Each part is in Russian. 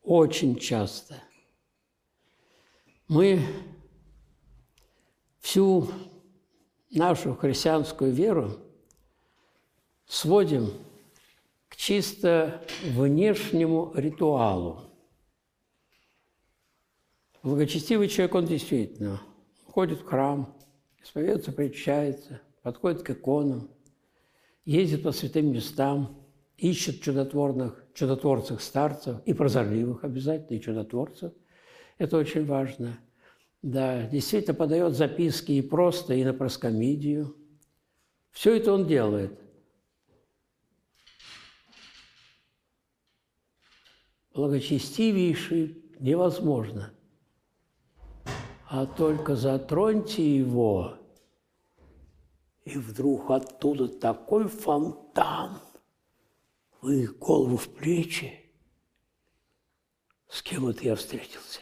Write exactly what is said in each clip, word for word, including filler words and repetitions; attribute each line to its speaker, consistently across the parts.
Speaker 1: очень часто мы всю нашу христианскую веру сводим к чисто внешнему ритуалу. Благочестивый человек, он действительно ходит в храм, исповедуется, причащается, подходит к иконам, ездит по святым местам, ищет чудотворных, чудотворцев старцев и прозорливых обязательно, и чудотворцев. Это очень важно. Да, действительно подает записки и просто, и на проскомидию. Все это он делает. Благочестивейший невозможно. А только затроньте его, и вдруг оттуда такой фонтан, вы голову в плечи. С кем это я встретился?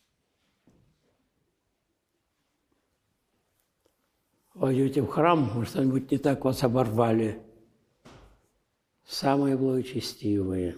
Speaker 1: Войдете в храм, может, что-нибудь не так вас оборвали. Самые благочестивые.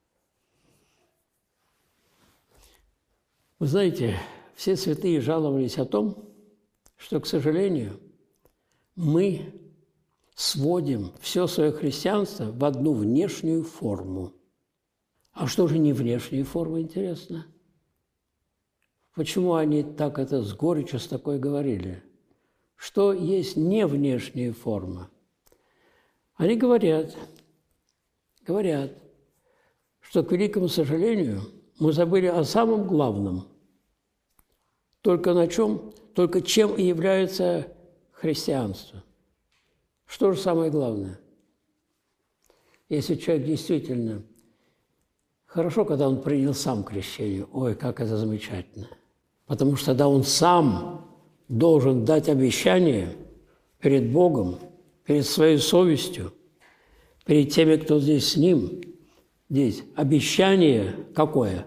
Speaker 1: Вы знаете, все святые жаловались о том, что, к сожалению, мы сводим все свое христианство в одну внешнюю форму. А что же не внешняя форма, интересно? Почему они так это с горечью с такой говорили? Что есть не внешняя форма? Они говорят, говорят, что, к великому сожалению, мы забыли о самом главном. Только на чем, только чем и является христианство. Что же самое главное? Если человек действительно... Хорошо, когда он принял сам крещение. Ой, как это замечательно. Потому что тогда он сам должен дать обещание перед Богом, перед своей совестью, перед теми, кто здесь с ним. Здесь обещание какое?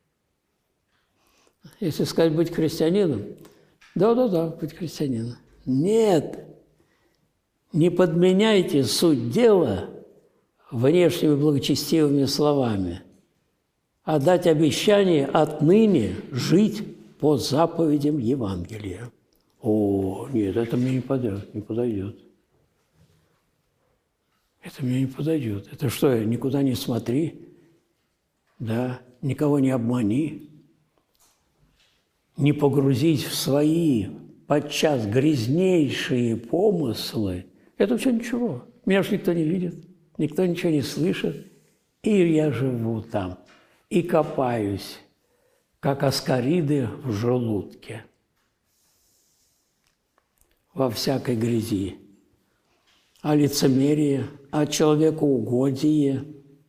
Speaker 1: Если сказать быть христианином, да-да-да, быть христианином. Нет, не подменяйте суть дела внешними благочестивыми словами, а дать обещание отныне жить по заповедям Евангелия. О, нет, это мне не подойдет, не подойдет. Это мне не подойдет. Это что, никуда не смотри, да, никого не обмани, не погрузить в свои подчас грязнейшие помыслы. Это все ничего. Меня же никто не видит, никто ничего не слышит. И я живу там, и копаюсь, как аскариды в желудке, во всякой грязи. А лицемерие, а человекоугодие.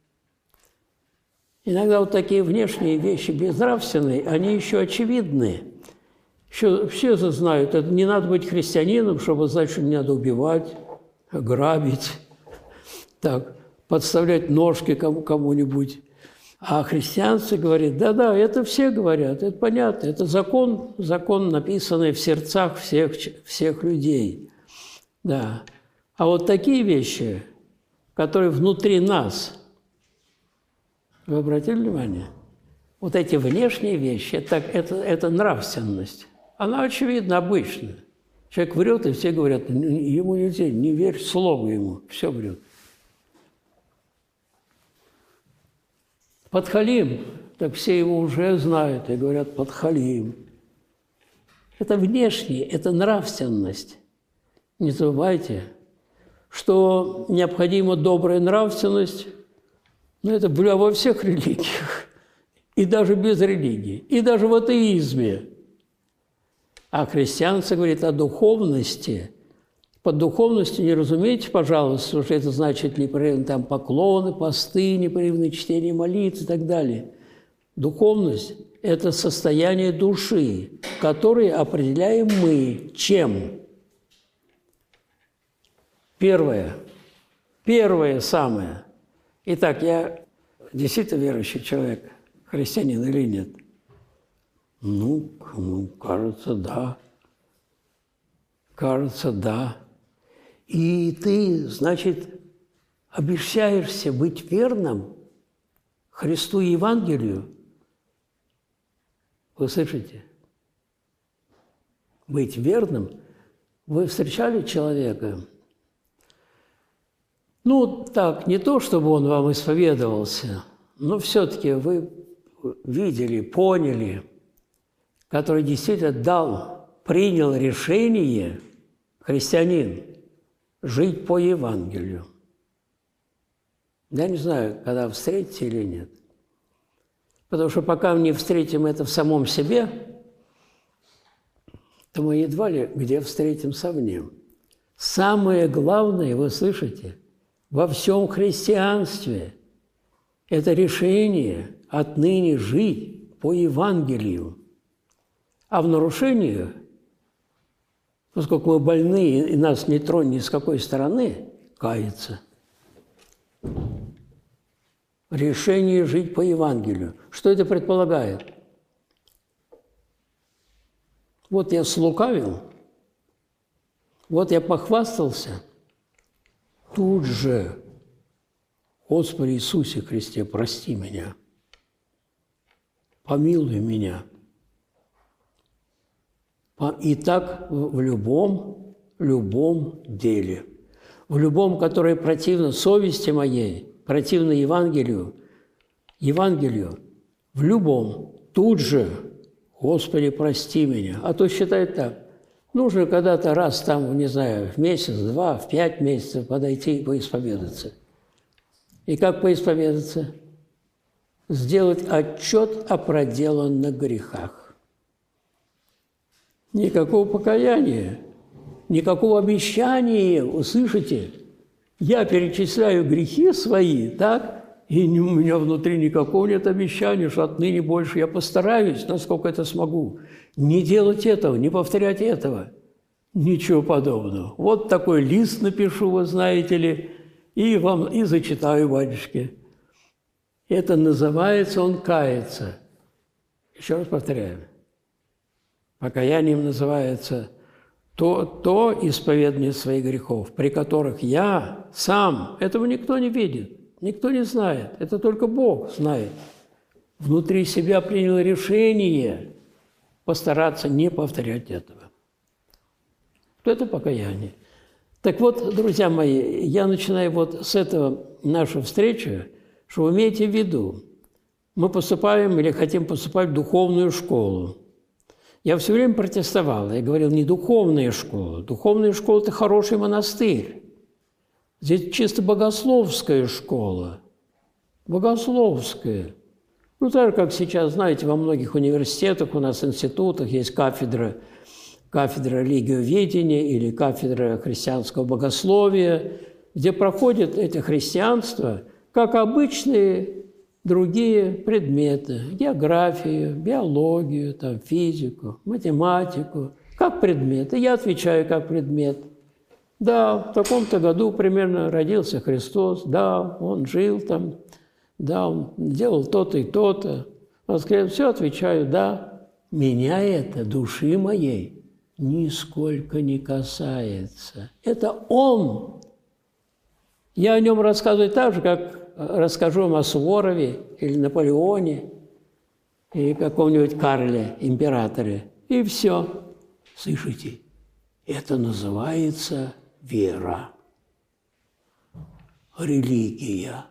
Speaker 1: Иногда вот такие внешние вещи безнравственные, они еще очевидны. Еще, все знают, это не надо быть христианином, чтобы знать, что не надо убивать, грабить, так, подставлять ножки кому- кому-нибудь. А христианцы говорят, да-да, это все говорят, это понятно, это закон, закон, написанный в сердцах всех, всех людей. Да. А вот такие вещи, которые внутри нас, вы обратили внимание? Вот эти внешние вещи, это, это, это нравственность. Она, очевидно, обычная. Человек врет, и все говорят, ему нельзя, не верь слову ему, все врет. Подхалим, так все его уже знают и говорят подхалим. Это внешнее, это нравственность. Не забывайте, что необходима добрая нравственность, но это во всех религиях, и даже без религии, и даже в атеизме. А христианство говорит о духовности. Под духовностью не разумейте, пожалуйста, что это значит непрерывно там поклоны, посты, непрерывное чтение молитв и так далее. Духовность – это состояние души, которое определяем мы чем? Первое. Первое самое. Итак, я действительно верующий человек, христианин или нет? Ну, ну, кажется, да. Кажется, да. И ты, значит, обещаешься быть верным Христу и Евангелию, Вы слышите? Быть верным. Вы встречали человека? Ну, так, не то, чтобы он вам исповедовался, но все-таки вы видели, поняли, который действительно дал, принял решение, христианин, жить по Евангелию. Я не знаю, когда встретите или нет. Потому что пока мы не встретим это в самом себе, то мы едва ли где встретим совнем. Самое главное, вы слышите, во всем христианстве – это решение отныне жить по Евангелию. А в нарушениях, поскольку мы больны, и нас не тронь ни с какой стороны, каяться. Решение жить по Евангелию. Что это предполагает? Вот я слукавил, вот я похвастался, тут же, Господи Иисусе Христе, прости меня, помилуй меня. И так в любом, любом деле, в любом, которое противно совести моей, противно Евангелию, Евангелию, в любом, тут же, Господи, прости меня. А то считает так, нужно когда-то раз там, не знаю, в месяц, два, в пять месяцев подойти и поисповедаться. И как поисповедаться? Сделать отчет о проделанных грехах. Никакого покаяния, никакого обещания, услышите? Я перечисляю грехи свои, так? И у меня внутри никакого нет обещания, что отныне больше я постараюсь, насколько это смогу. Не делать этого, не повторять этого. Ничего подобного. Вот такой лист напишу, вы знаете ли, и вам и зачитаю, батюшки. Это называется, он кается. Еще раз повторяю. Покаянием называется то, то исповедание своих грехов, при которых я сам, этого никто не видит. Никто не знает, это только Бог знает. Внутри себя принял решение постараться не повторять этого. Вот это покаяние. Так вот, друзья мои, я начинаю вот с этого нашу встречу, что вы имеете в виду, мы поступаем или хотим поступать в духовную школу. Я все время протестовал, я говорил, не духовная школа. Духовная школа – это хороший монастырь. Здесь чисто богословская школа. Богословская. Ну, так как сейчас, знаете, во многих университетах, у нас институтах есть кафедра, кафедра религиоведения или кафедра христианского богословия, где проходит это христианство, как обычные другие предметы. Географию, биологию, там, физику, математику. Как предметы. Я отвечаю как предмет. Да, в таком-то году примерно родился Христос, да, он жил там, да, он делал то-то и то-то. Воскрес, все отвечаю, да. Меня это, души моей, нисколько не касается. Это он. Я о нем рассказываю так же, как расскажу вам о Суворове или Наполеоне, или каком-нибудь Карле, императоре. И все. Слышите? Это называется вера, религия.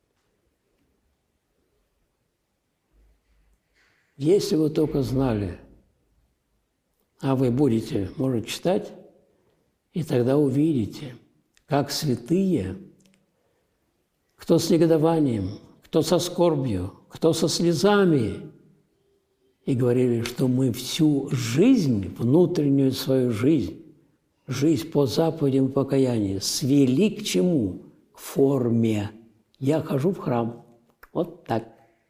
Speaker 1: Если вы только знали, а вы будете, может, читать, и тогда увидите, как святые, кто с негодованием, кто со скорбью, кто со слезами, и говорили, что мы всю жизнь, внутреннюю свою жизнь, жизнь по заповедям покаяния, свели к чему? К форме. Я хожу в храм. Вот так.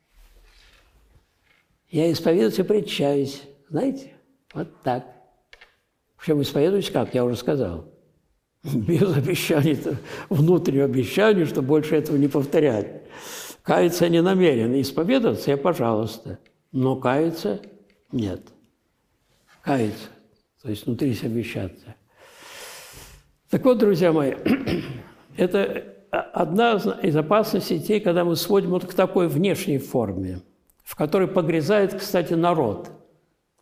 Speaker 1: Я исповедуюсь и причащаюсь. Знаете? Вот так. Причем исповедуюсь как? Я уже сказал. Без обещаний, внутреннего обещания, что больше этого не повторять. Каяться я не намерен. Исповедоваться я, пожалуйста. Но каяться нет. Каяться. То есть внутри себя обещаться. Так вот, друзья мои, это одна из опасностей тей, когда мы сводим вот к такой внешней форме, в которой погрязает, кстати, народ.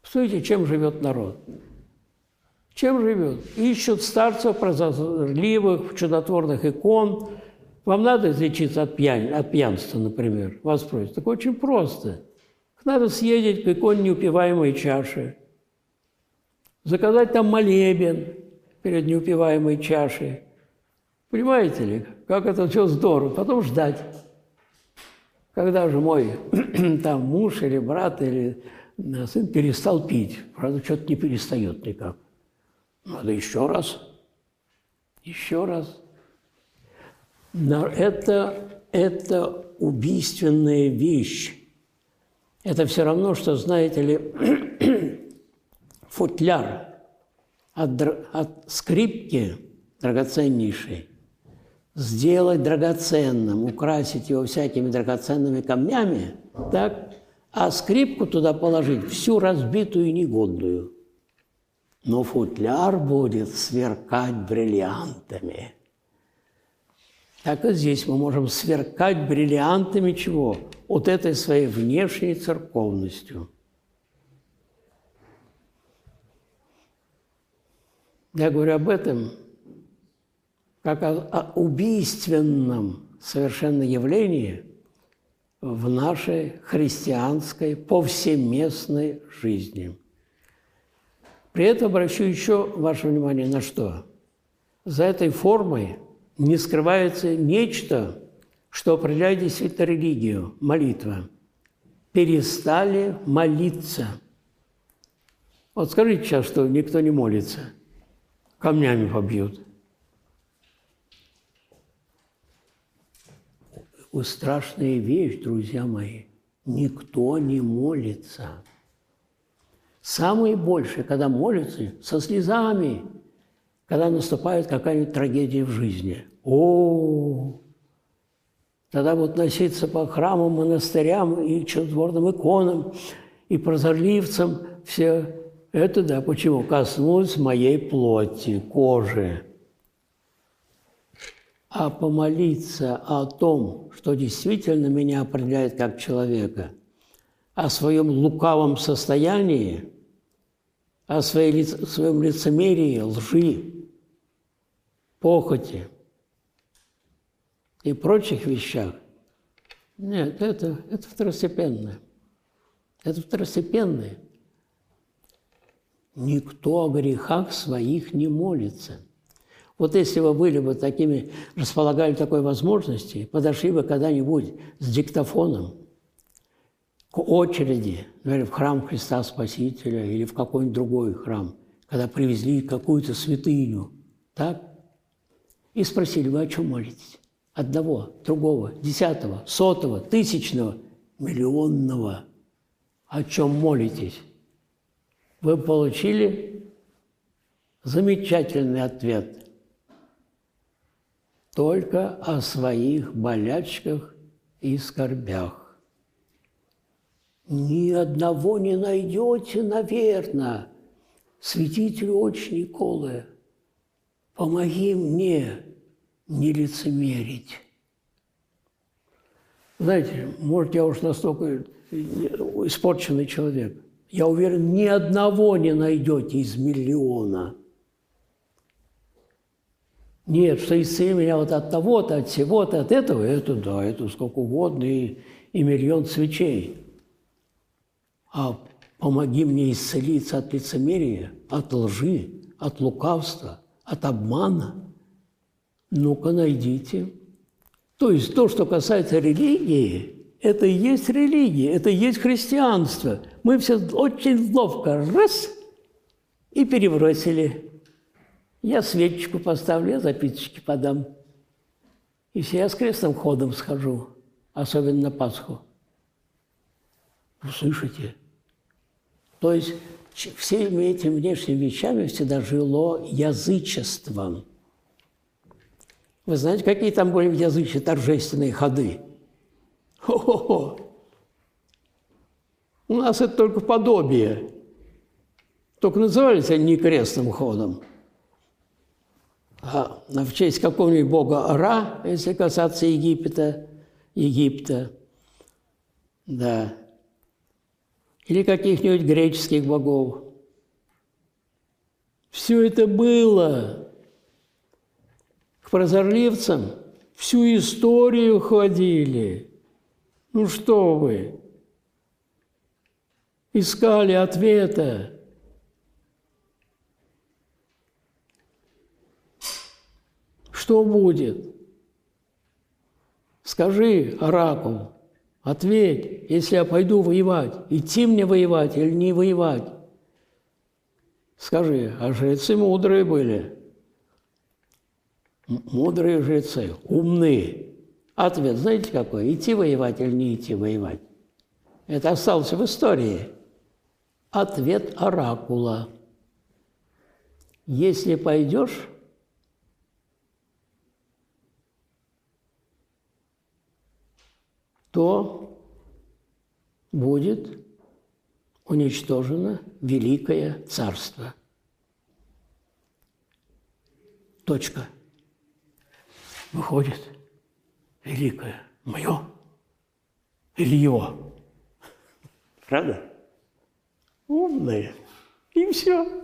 Speaker 1: Посмотрите, чем живет народ. Чем живет? Ищут старцев прозорливых, чудотворных икон. Вам надо излечиться от, пьян... от пьянства, например? Вас просят. Так очень просто. Надо съездить к иконе неупиваемой чаши, заказать там молебен перед неупиваемой чашей. Понимаете ли, как это все здорово. Потом ждать. Когда же мой там муж или брат или сын перестал пить. Правда, что-то не перестает никак. Надо еще раз. Еще раз. Но это, это убийственная вещь. Это все равно, что, знаете ли, футляр от, от скрипки драгоценнейшей сделать драгоценным, украсить его всякими драгоценными камнями, так, а скрипку туда положить всю разбитую и негодную. Но футляр будет сверкать бриллиантами. Так и здесь мы можем сверкать бриллиантами чего? Вот этой своей внешней церковностью. Я говорю об этом как о, о убийственном совершенно явлении в нашей христианской повсеместной жизни. При этом обращу еще ваше внимание на что? За этой формой не скрывается нечто, что определяет действительно религию, молитва. Перестали молиться. Вот скажите сейчас, что никто не молится. Камнями побьют. Страшная вещь, друзья мои. Никто не молится. Самое большее, когда молятся, со слезами, когда наступает какая-нибудь трагедия в жизни. О, тогда вот носиться по храмам, монастырям и чудотворным иконам, и прозорливцам, все это, да, почему? Коснулось моей плоти, кожи. А помолиться о том, что действительно меня определяет как человека, о своем лукавом состоянии, о своей, своем лицемерии, лжи, похоти и прочих вещах. Нет, это, это второстепенное. Это второстепенное. Никто о грехах своих не молится. Вот если вы были бы такими, располагали такой возможности, подошли бы когда-нибудь с диктофоном к очереди, например, в храм Христа Спасителя или в какой-нибудь другой храм, когда привезли какую-то святыню, так? И спросили, вы о чем молитесь? Одного, другого, десятого, сотого, тысячного, миллионного. О чем молитесь? Вы получили замечательный ответ. Только о своих болячках и скорбях. Ни одного не найдете, наверное. Святитель отче Николы, помоги мне не лицемерить. Знаете, может, я уж настолько испорченный человек. Я уверен, ни одного не найдете из миллиона. Нет, что исцели меня вот от того-то, от всего-то, от этого, это да, это сколько угодно, и, и миллион свечей. А помоги мне исцелиться от лицемерия, от лжи, от лукавства, от обмана. Ну-ка, найдите. То есть то, что касается религии, это и есть религия, это и есть христианство. Мы все очень ловко раз и перебросили. Я свечечку поставлю, я записочки подам. И все я с крестным ходом схожу, особенно на Пасху. Вы слышите? То есть всеми этими внешними вещами всегда жило язычеством. Вы знаете, какие там были в язычестве торжественные ходы? Хо-хо-хо! У нас это только подобие. Только назывались они не крестным ходом. А в честь какого-нибудь бога Ра, если касаться Египта, Египта, да. или каких-нибудь греческих богов. Все это было. К прозорливцам всю историю ходили. Ну что вы? Искали ответа. Что будет? Скажи, оракул, ответь, если я пойду воевать, идти мне воевать или не воевать? Скажи, а жрецы мудрые были. Мудрые жрецы, умные. Ответ знаете какой? Идти воевать или не идти воевать? Это осталось в истории. Ответ оракула. Если пойдешь, то будет уничтожено великое царство. Точка. Выходит, великое мое или его? Правда? Умные. И все.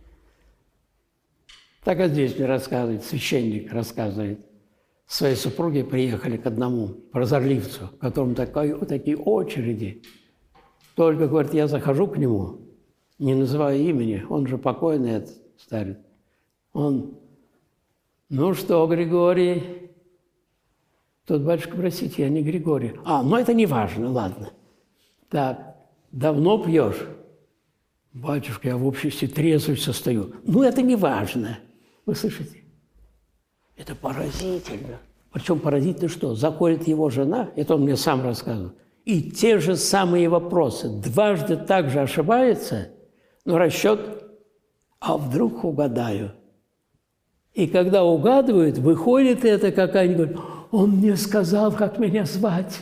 Speaker 1: Так вот здесь мне рассказывает, священник рассказывает. Своей супруге приехали к одному прозорливцу, которому такой, такие очереди. Только, говорит, я захожу к нему, не называя имени, он же покойный, этот старец. Он, ну что, Григорий? Тот, батюшка, простите, я не Григорий. А, ну это не важно, ладно. Так, давно пьешь? Батюшка, я в обществе трезвый состою. Ну это не важно. Вы слышите? Это поразительно. Причем поразительно что? Заходит его жена, это он мне сам рассказывал, и те же самые вопросы. Дважды так же ошибается, но расчет, а вдруг угадаю. И когда угадывают, выходит это какая-нибудь, он мне сказал, как меня звать.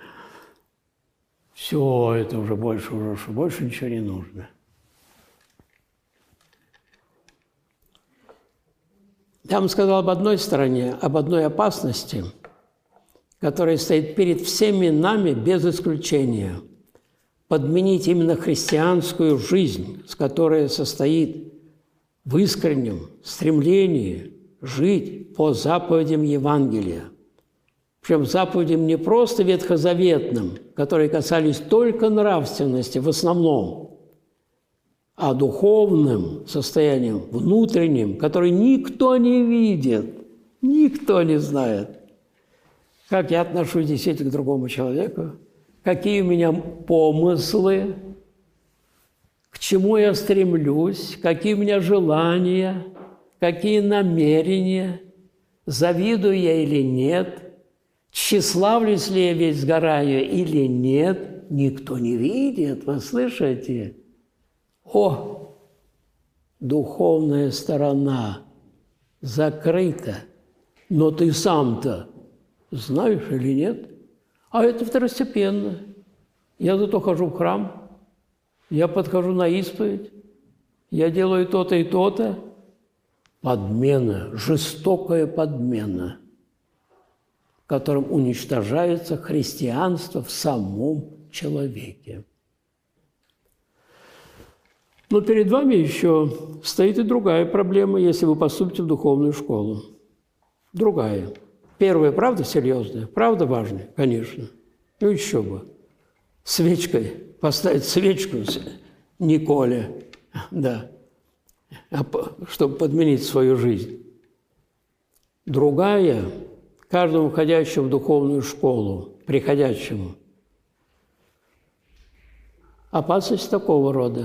Speaker 1: Все, это уже больше, уже больше ничего не нужно. Я вам сказал об одной стороне, об одной опасности, которая стоит перед всеми нами без исключения. Подменить именно христианскую жизнь, с которой состоит в искреннем стремлении жить по заповедям Евангелия. Причем заповедям не просто ветхозаветным, которые касались только нравственности в основном, а духовным состоянием, внутренним, который никто не видит, никто не знает. Как я отношусь действительно к другому человеку, какие у меня помыслы, к чему я стремлюсь, какие у меня желания, какие намерения, завидую я или нет, тщеславлюсь ли я весь сгораю или нет, никто не видит, вы слышите? О, духовная сторона закрыта, но ты сам-то знаешь или нет? А это второстепенно. Я зато хожу в храм, я подхожу на исповедь, я делаю то-то и то-то. Подмена, жестокая подмена, которым уничтожается христианство в самом человеке. Но перед вами еще стоит и другая проблема, если вы поступите в духовную школу. Другая. Первая, правда, серьезная, правда, важная, конечно. Ну, еще бы. Свечкой, поставить свечку Николе, да, чтобы подменить свою жизнь. Другая, каждому входящему в духовную школу, приходящему, опасность такого рода.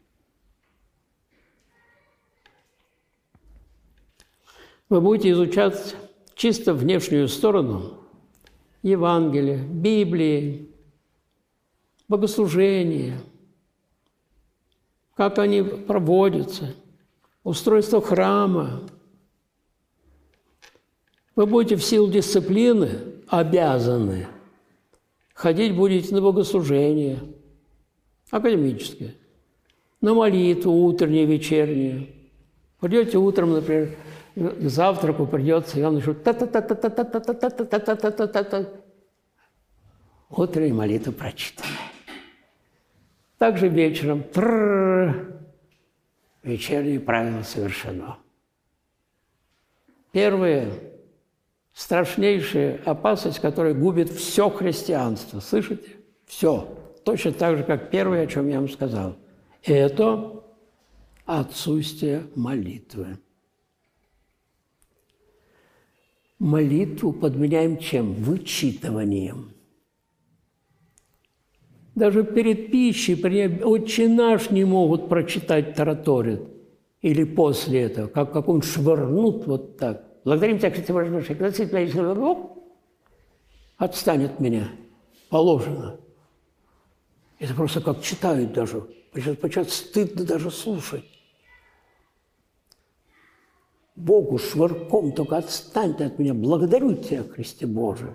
Speaker 1: Вы будете изучать чисто внешнюю сторону Евангелия, Библии, богослужения, как они проводятся, устройство храма. Вы будете в силу дисциплины обязаны ходить будете на богослужение академическое, на молитву утреннюю, вечернюю. Придете утром, например, к завтраку придется, и он начнет та-та-та-та-та-та-та-та-та-та-та-та-та. Утренняя молитва прочитана. Также вечером трррр, вечернее правило совершено. Первая страшнейшая опасность, которая губит все христианство. Слышите? Все. Точно так же, как первое, о чем я вам сказал. Это отсутствие молитвы. Молитву подменяем чем? Вычитыванием. Даже перед пищей, при «Отче наш» не могут прочитать, тараторят. Или после этого, как, как он швырнут вот так. Благодарим тебя, Христос Божий, отстань от меня. Положено. Это просто как читают даже. Почему-то стыдно даже слушать. Богу швырком, только отстань ты от меня. Благодарю тебя, Христе Божий.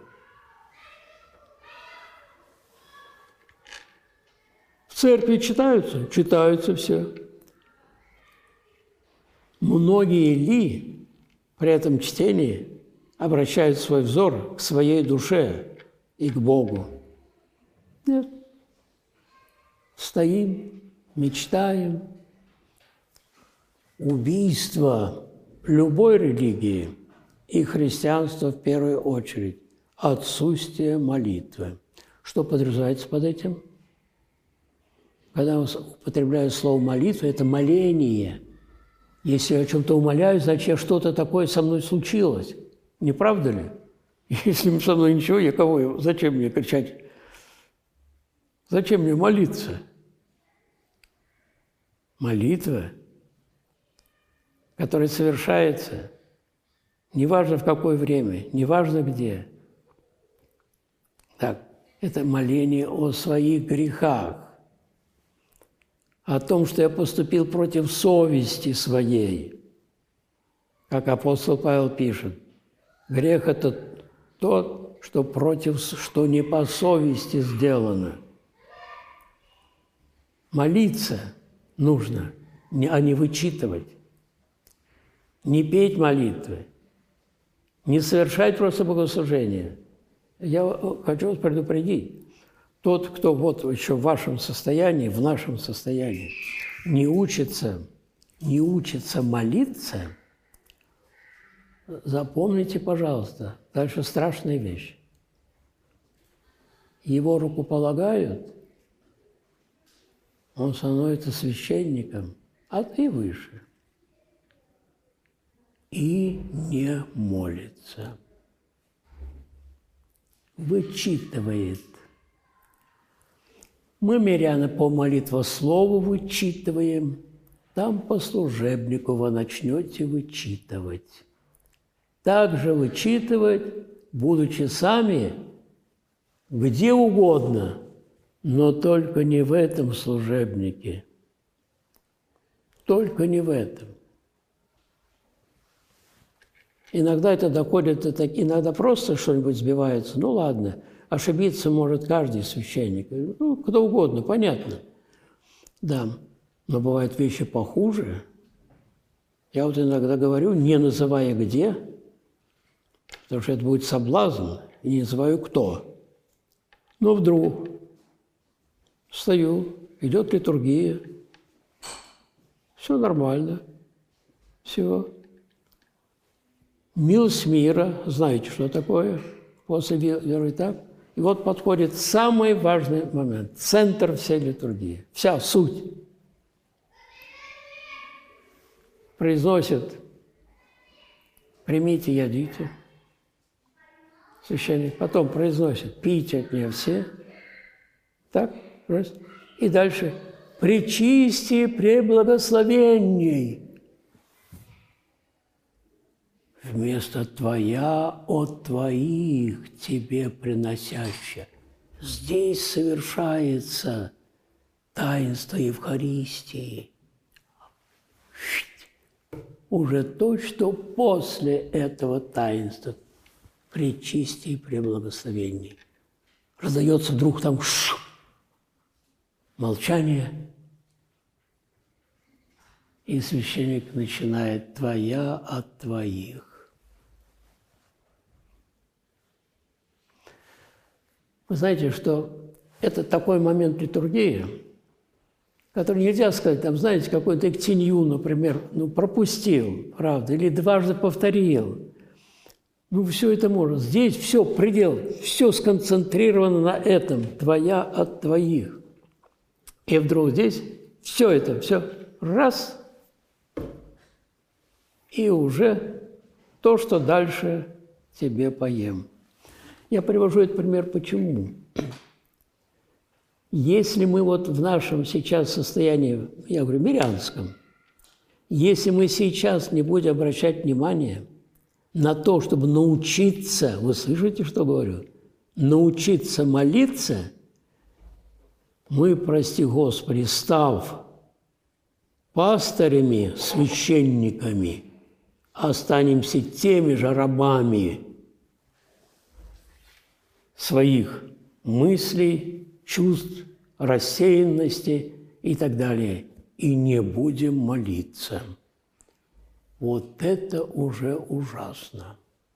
Speaker 1: В церкви читаются? Читаются все. Многие ли при этом чтении обращают свой взор к своей душе и к Богу? Нет. Стоим, мечтаем. Убийство любой религии и христианства в первую очередь – отсутствие молитвы. Что подразумевается под этим? Когда я употребляю слово «молитва», это моление. Если я о чем-то умоляю, значит, что-то такое со мной случилось. Не правда ли? Если со мной ничего, я кого? Зачем мне кричать? Зачем мне молиться? Молитва, которая совершается, неважно в какое время, неважно где. Так, это моление о своих грехах, о том, что я поступил против совести своей. Как апостол Павел пишет, грех – это тот, что против, что не по совести сделано. Молиться нужно, а не вычитывать. Не петь молитвы, не совершать просто богослужение. Я хочу вас предупредить. Тот, кто вот еще в вашем состоянии, в нашем состоянии, не учится, не учится молиться, запомните, пожалуйста, дальше страшная вещь. Его рукополагают, он становится священником, а ты выше. И не молится. Вычитывает. Мы, миряне, по молитвослову вычитываем, там по служебнику вы начнете вычитывать. Также вычитывать, будучи сами где угодно, но только не в этом служебнике. Только не в этом. Иногда это доходит до так, иногда просто что-нибудь сбивается, ну ладно. Ошибиться может каждый священник. Ну, кто угодно, понятно. Да, но бывают вещи похуже. Я вот иногда говорю, не называя где, потому что это будет соблазн, и не называю кто. Но вдруг встаю, идет литургия, все нормально, все. Милость мира, знаете, что такое? После веры так. И вот подходит самый важный момент, центр всей литургии, вся суть. Произносит, примите, ядите, священник, потом произносит, пейте от нее все, так, и дальше, пречисти преблагословенней. Вместо «твоя от твоих тебе приносящая». Здесь совершается таинство Евхаристии. Уже то, что после этого таинства пречисти и преблагословенней. Раздается вдруг там ш, молчание, и священник начинает «твоя от твоих». Вы знаете, что это такой момент литургии, который нельзя сказать, там, знаете, какой-то эктинью, например, ну, пропустил, правда, или дважды повторил. Ну, все это можно. Здесь все, предел, все сконцентрировано на этом, твоя от твоих. И вдруг здесь все это, все раз, и уже то, что дальше тебе поем. Я привожу этот пример почему? Если мы вот в нашем сейчас состоянии, я говорю, мирянском, если мы сейчас не будем обращать внимание на то, чтобы научиться, вы слышите, что говорю, научиться молиться, мы, прости Господи, став пастырями, священниками, останемся теми же рабами своих мыслей, чувств, рассеянности и так далее, и не будем молиться. Вот это уже ужасно.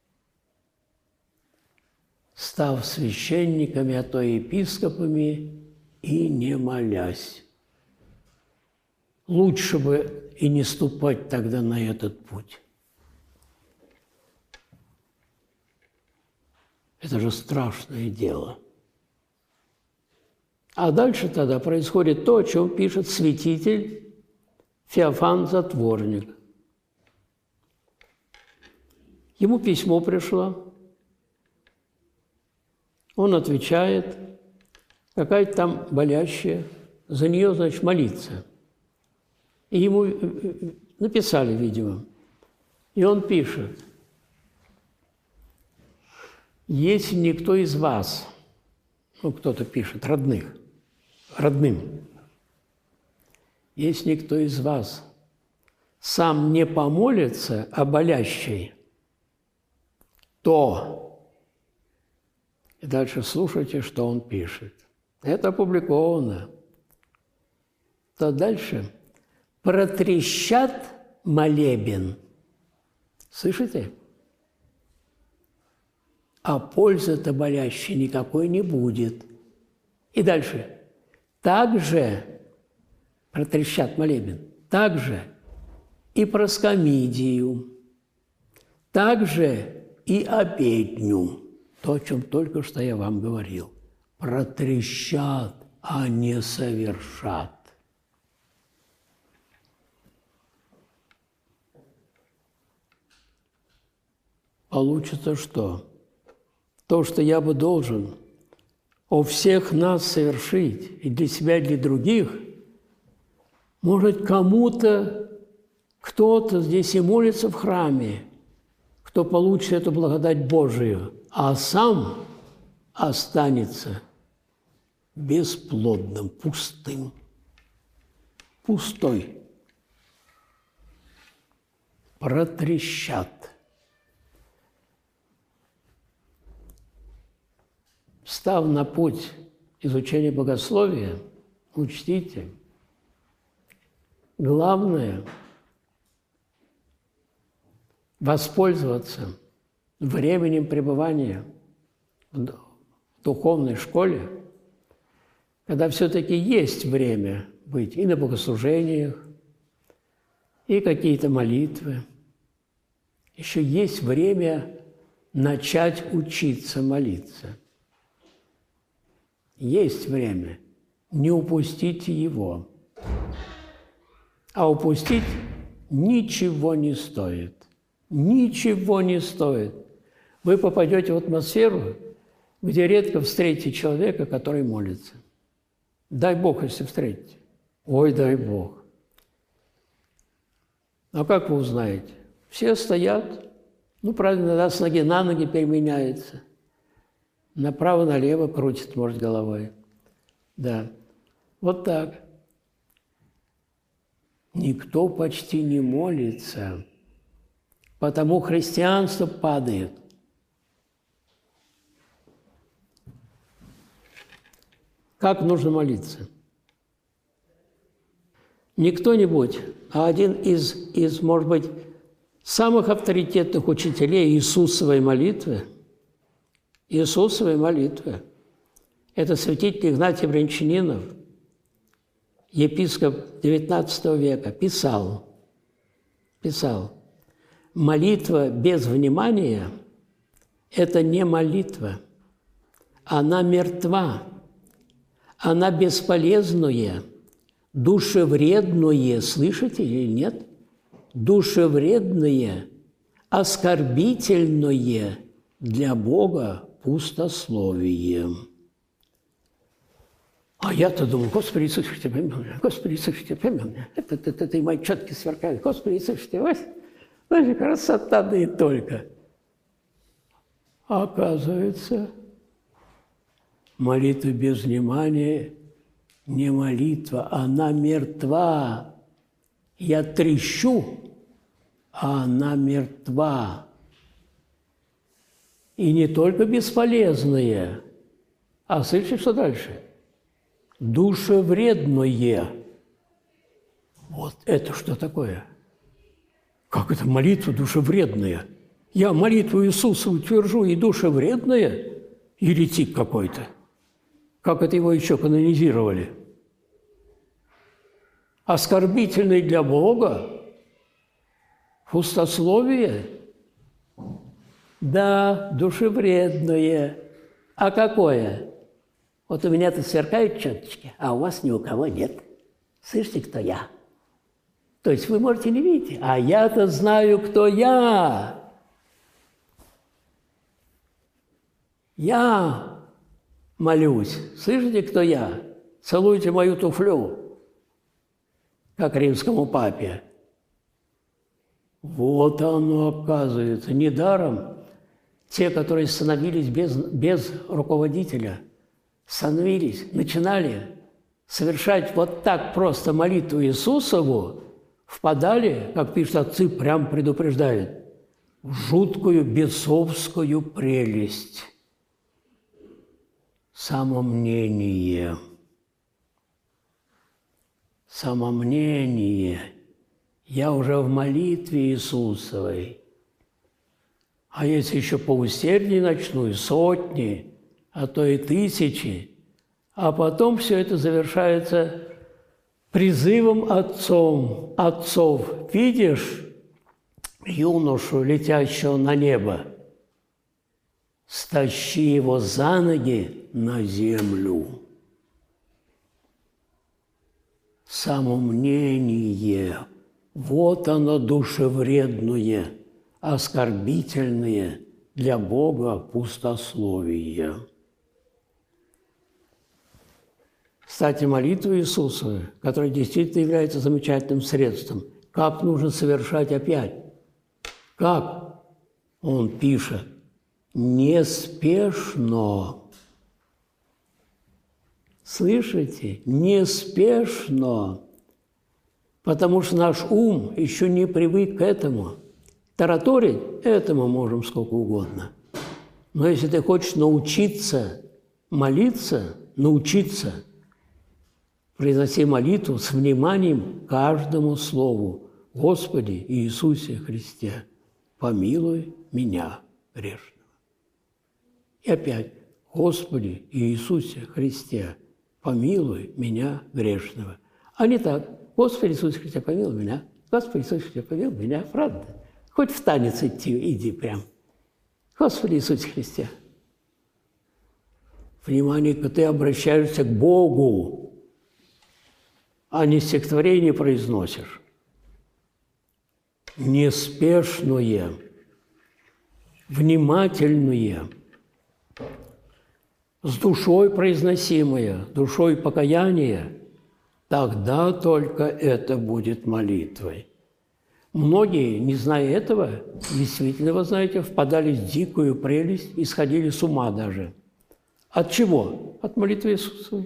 Speaker 1: Став священниками, а то и епископами, и не молясь. Лучше бы и не ступать тогда на этот путь. Это же страшное дело. А дальше тогда происходит то, о чем пишет святитель Феофан Затворник. Ему письмо пришло, он отвечает, какая-то там болящая, за нее, значит, молиться. И ему написали, видимо, и он пишет, если никто из вас, ну, кто-то пишет, родных, родным, если никто из вас сам не помолится о болящей, то, и дальше слушайте, что он пишет. Это опубликовано. То дальше протрещат молебен. Слышите? А пользы-то болящей никакой не будет. И дальше. Также протрещат молебен. Также и проскомидию. Также и обедню, то, о чем только что я вам говорил, протрещат, а не совершат. Получится что? То, что я бы должен о всех нас совершить, и для себя, и для других, может, кому-то, кто-то здесь и молится в храме, кто получит эту благодать Божию, а сам останется бесплодным, пустым, пустой. Протрещат. Встав на путь изучения богословия, учтите, главное – воспользоваться временем пребывания в духовной школе, когда все-таки есть время быть и на богослужениях, и какие-то молитвы. Еще есть время начать учиться молиться. Есть время. Не упустите его. А упустить ничего не стоит. Ничего не стоит. Вы попадете в атмосферу, где редко встретите человека, который молится. Дай Бог, если встретите. Ой, дай Бог. А как вы узнаете? Все стоят, ну, правда, иногда с ноги на ноги переменяется. Направо-налево крутит, может, головой. Да, вот так. Никто почти не молится, потому христианство падает. Как нужно молиться? Не кто-нибудь, а один из, из, может быть, самых авторитетных учителей Иисусовой молитвы, Иисусовой молитвы, это святитель Игнатий Брянчанинов. епископ девятнадцатого века, писал, писал, молитва без внимания – это не молитва, она мертва, она бесполезная, душевредное, слышите или нет? Душевредное, оскорбительное для Бога пустословие. А я-то думал, Господи Иисус Христе, помилуй меня, Господи Иисус Христе, помилуй меня. Это, это, это, это и мои четки сверкают. Господи Иисус Христе, Вась, знаешь, красота, да и только. А оказывается, молитва без внимания не молитва, она мертва. Я трещу, а она мертва. И не только бесполезная, а слышите, что дальше? Душевредное. Вот это что такое? Как это молитва душевредная? Я молитву Иисуса утвержу, и душевредная? Еретик какой-то. Как это его еще канонизировали? Оскорбительный для Бога? Пустословие? Да, душевредное. А какое? Вот у меня-то сверкают четочки, а у вас ни у кого нет. Слышите, кто я? То есть вы можете не видеть, а я-то знаю, кто я. Я молюсь. Слышите, кто я? Целуйте мою туфлю, как римскому папе. Вот оно оказывается. Недаром те, которые становились без, без руководителя, становились, начинали совершать вот так просто молитву Иисусову, впадали, как пишут отцы, прям предупреждают, в жуткую бесовскую прелесть. Самомнение. Самомнение. Я уже в молитве Иисусовой. А если еще поусерднее начну, и сотни, а то и тысячи, а потом все это завершается призывом отцом, отцов. Видишь юношу, летящего на небо? Стащи его за ноги на землю. Самомнение. Вот оно душевредное, оскорбительное для Бога пустословие. Кстати, молитва Иисуса, которая действительно является замечательным средством, как нужно совершать опять? Как? Он пишет, неспешно. Слышите? Неспешно. Потому что наш ум еще не привык к этому. Тараторить этому можем сколько угодно. Но если ты хочешь научиться молиться, научиться, произноси молитву с вниманием к каждому слову. Господи Иисусе Христе, помилуй меня, грешного. И опять, Господи Иисусе Христе, помилуй меня, грешного. А не так, Господи Иисусе Христе, помилуй меня, Господи Иисусе Христе, помилуй меня, правда? Хоть в танец идти, иди прям. Господи Иисусе Христе. Внимание, когда ты обращаешься к Богу, а не стихотворение произносишь. Неспешное, внимательное, с душой произносимое, душой покаяния, тогда только это будет молитвой. Многие, не зная этого, действительно, вы знаете, впадали в дикую прелесть и сходили с ума даже. От чего? От молитвы Иисуса.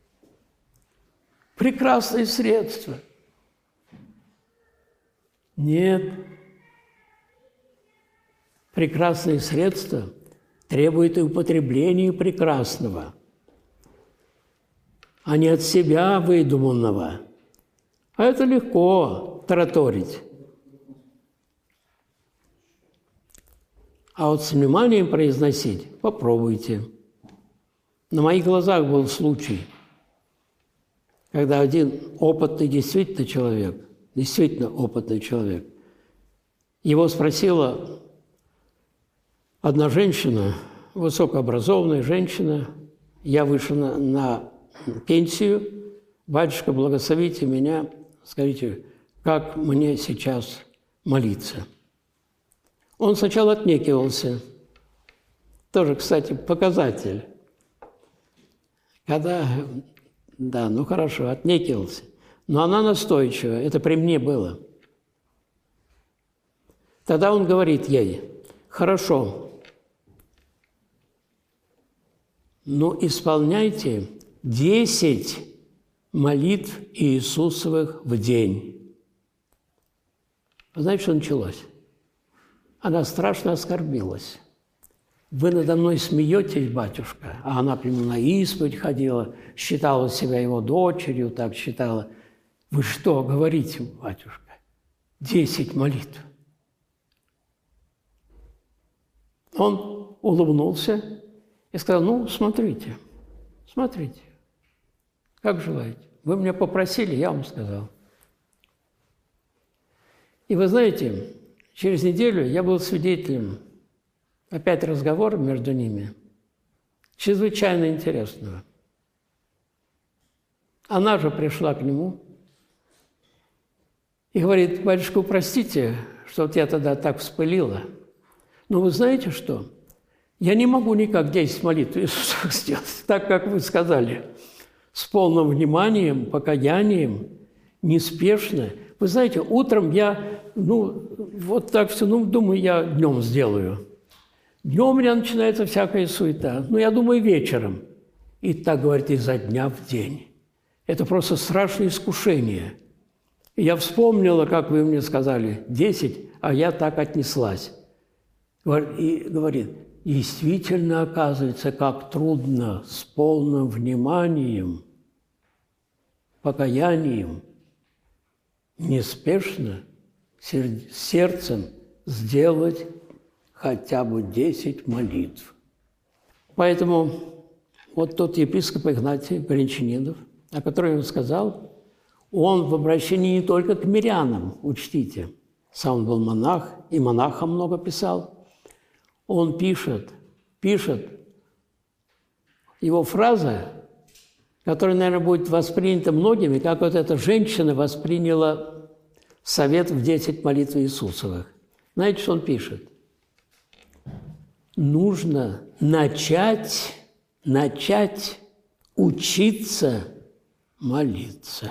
Speaker 1: Прекрасное средство. Нет. Прекрасное средство требует и употребления прекрасного, а не от себя выдуманного. А это легко тараторить. А вот с вниманием произносить попробуйте. На моих глазах был случай. когда один опытный действительно человек, действительно опытный человек, его спросила одна женщина, высокообразованная женщина, я вышел на, на пенсию, батюшка, благословите меня, скажите, как мне сейчас молиться? Он сначала отнекивался, тоже, кстати, показатель. Когда, да, ну хорошо, отнекивался, но она настойчива, это при мне было. Тогда он говорит ей, хорошо, но исполняйте десять молитв Иисусовых в день. Вы знаете, что началось? Она страшно оскорбилась. Вы надо мной смеетесь, батюшка, а она прямо на исповедь ходила, считала себя его дочерью, так считала. Вы что говорите, батюшка? Десять молитв. Он улыбнулся и сказал, ну, смотрите, смотрите, как желаете. Вы меня попросили, я вам сказал. И вы знаете, через неделю я был свидетелем опять разговора между ними, чрезвычайно интересного. Она же пришла к нему и говорит, батюшка, простите, что вот я тогда так вспылила, но вы знаете что? Я не могу никак десять молитв Иисуса сделать, так, как вы сказали, с полным вниманием, покаянием, неспешно. Вы знаете, утром я, ну, вот так все, ну, думаю, я днем сделаю. Днем у меня начинается всякая суета. Ну, я думаю, вечером. И так, говорит, изо дня в день. Это просто страшное искушение. И я вспомнила, как вы мне сказали, десять, а я так отнеслась. И говорит, действительно, оказывается, как трудно с полным вниманием, покаянием, неспешно, сердцем сделать хотя бы десять молитв. Поэтому вот тот епископ Игнатий Брянчанинов, о котором я сказал, он в обращении не только к мирянам, учтите, сам он был монах, и монахам много писал, он пишет, пишет, его фраза, которая, наверное, будет воспринята многими, как вот эта женщина восприняла совет в десять молитв Иисусовых. Знаете, что он пишет? Нужно начать, начать учиться молиться.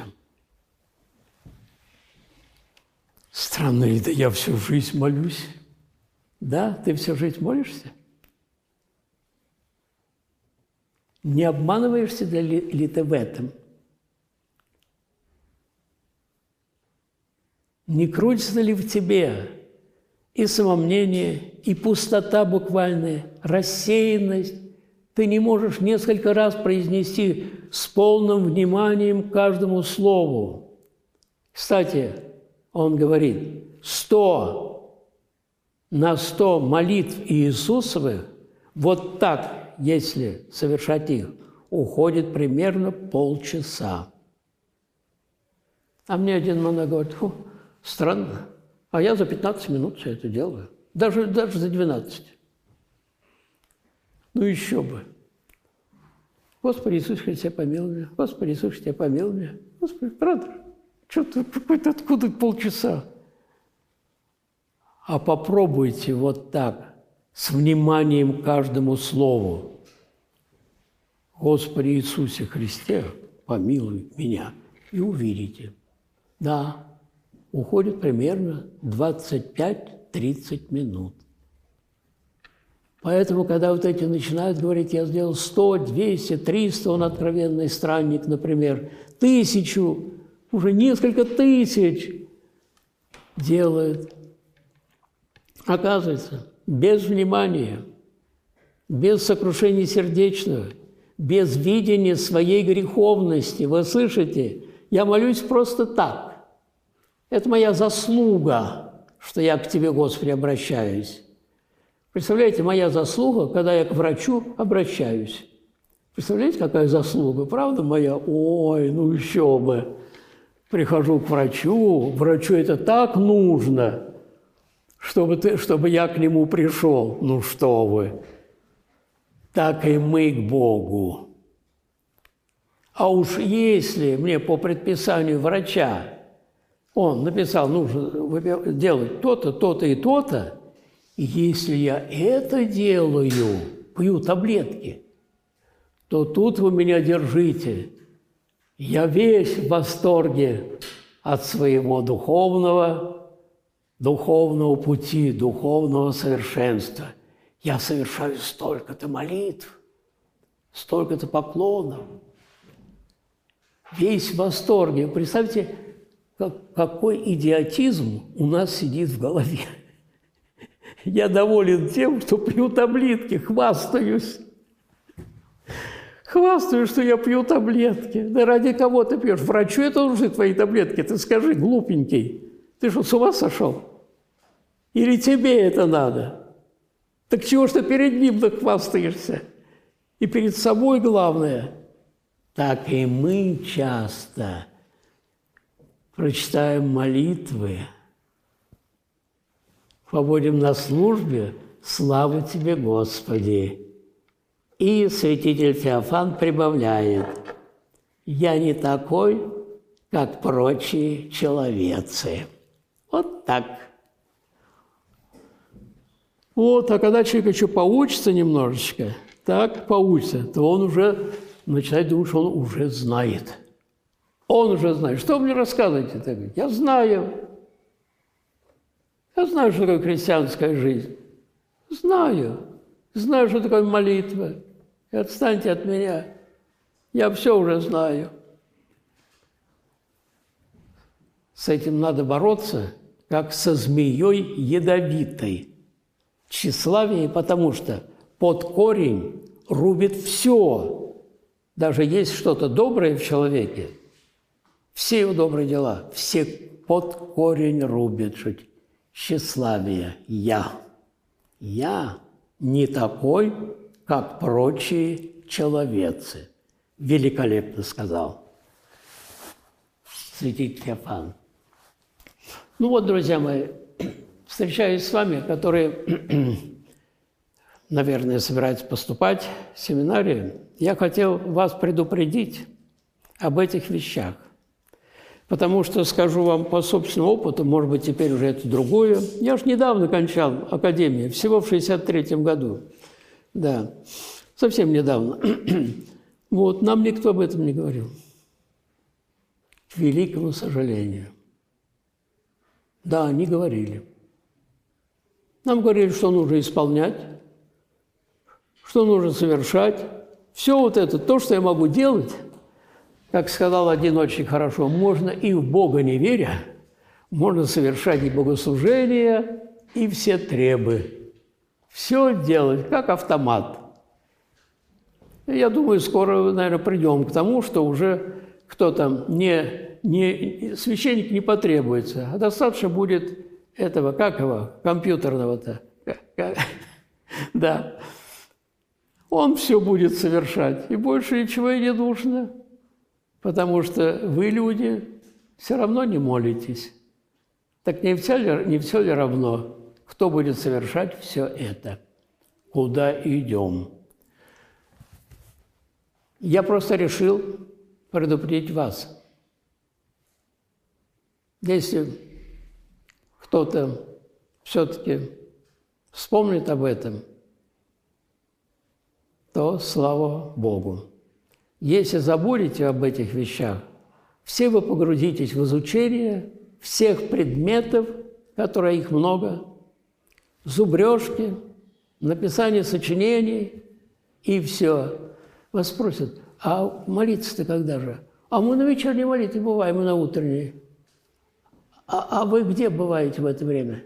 Speaker 1: Странно ли, да я всю жизнь молюсь. Да, ты всю жизнь молишься? Не обманываешься ли, ли ты в этом? Не крутится ли в тебе и самомнение, и пустота буквальная, рассеянность? Ты не можешь несколько раз произнести с полным вниманием каждому слову. Кстати, он говорит, сто на сто молитв Иисусовых, вот так, если совершать их, уходит примерно полчаса. А мне один монах говорит, фу, странно, а я за пятнадцать минут все это делаю, даже, даже за двенадцать. Ну еще бы. Господи Иисус Христе, помилуй меня. Господи Иисус Христе, помилуй меня. Господи, правда, что-то какой-то откуда полчаса. А попробуйте вот так, с вниманием к каждому слову. Господи Иисусе Христе, помилуй меня. И увидите. Да, уходит примерно двадцать пять-тридцать минут. Поэтому, когда вот эти начинают говорить, я сделал сто, двести, триста, он откровенный странник, например, тысячу, уже несколько тысяч делает. Оказывается, без внимания, без сокрушения сердечного, без видения своей греховности. Вы слышите? Я молюсь просто так. Это моя заслуга, что я к Тебе, Господи, обращаюсь. Представляете, моя заслуга, когда я к врачу обращаюсь. Представляете, какая заслуга, правда моя? Ой, ну еще бы. Прихожу к врачу, врачу это так нужно, чтобы, ты, чтобы я к нему пришел. Ну что вы, так и мы к Богу. А уж если мне по предписанию врача он написал, нужно делать то-то, то-то и то-то, и если я это делаю, пью таблетки, то тут вы меня держите. Я весь в восторге от своего духовного, духовного пути, духовного совершенства. Я совершаю столько-то молитв, столько-то поклонов. Весь в восторге. Представьте, как, какой идиотизм у нас сидит в голове. Я доволен тем, что пью таблетки, хвастаюсь. Хвастаюсь, что я пью таблетки. Да ради кого ты пьешь? Врачу это нужны твои таблетки. Ты скажи, глупенький, ты что, с ума сошел? Или тебе это надо? Так чего ж ты перед ним так хвастаешься? И перед собой главное. Так и мы часто прочитаем молитвы, побудем на службе, слава Тебе, Господи. И святитель Феофан прибавляет, я не такой, как прочие человецы. Вот так. Вот, а когда человек еще поучится немножечко, так поучится, то он уже начинает думать, что он уже знает. Он уже знает. Что вы мне рассказываете? Я знаю. Я знаю, что такое христианская жизнь. Знаю. Знаю, что такое молитва. И отстаньте от меня. Я все уже знаю. С этим надо бороться, как со змеей ядовитой. Тщеславие, потому что под корень рубит все. Даже есть что-то доброе в человеке, все его добрые дела, все под корень рубит. Тщеславие. Я. Я не такой, как прочие человецы. Великолепно сказал святитель Феофан. Ну вот, друзья мои, встречаюсь с вами, которые, наверное, собираются поступать в семинарию. Я хотел вас предупредить об этих вещах. Потому что, скажу вам по собственному опыту, может быть, теперь уже это другое. Я же недавно кончал академию, всего в шестьдесят третьем году. Да, совсем недавно. Вот, нам никто об этом не говорил. К великому сожалению. Да, не говорили. Нам говорили, что нужно исполнять, что нужно совершать. Все вот это, то, что я могу делать, как сказал один очень хорошо, можно и в Бога не веря, можно совершать и богослужения, и все требы. Все делать, как автомат. И я думаю, скоро, наверное, придем к тому, что уже кто-то не, не, священник не потребуется, а достаточно будет этого, как его, компьютерного-то. Да. Он все будет совершать, и больше ничего и не нужно. Потому что вы, люди, все равно не молитесь. Так не все ли, не все ли равно, кто будет совершать все это? Куда идем? Я просто решил предупредить вас. Если кто-то все-таки вспомнит об этом, то слава Богу. Если забудете об этих вещах, все вы погрузитесь в изучение всех предметов, которые их много, зубрежки, написание сочинений и все. Вас спросят, а молиться-то когда же? А мы на вечерней молитве бываем, и на утренней. А, а вы где бываете в это время?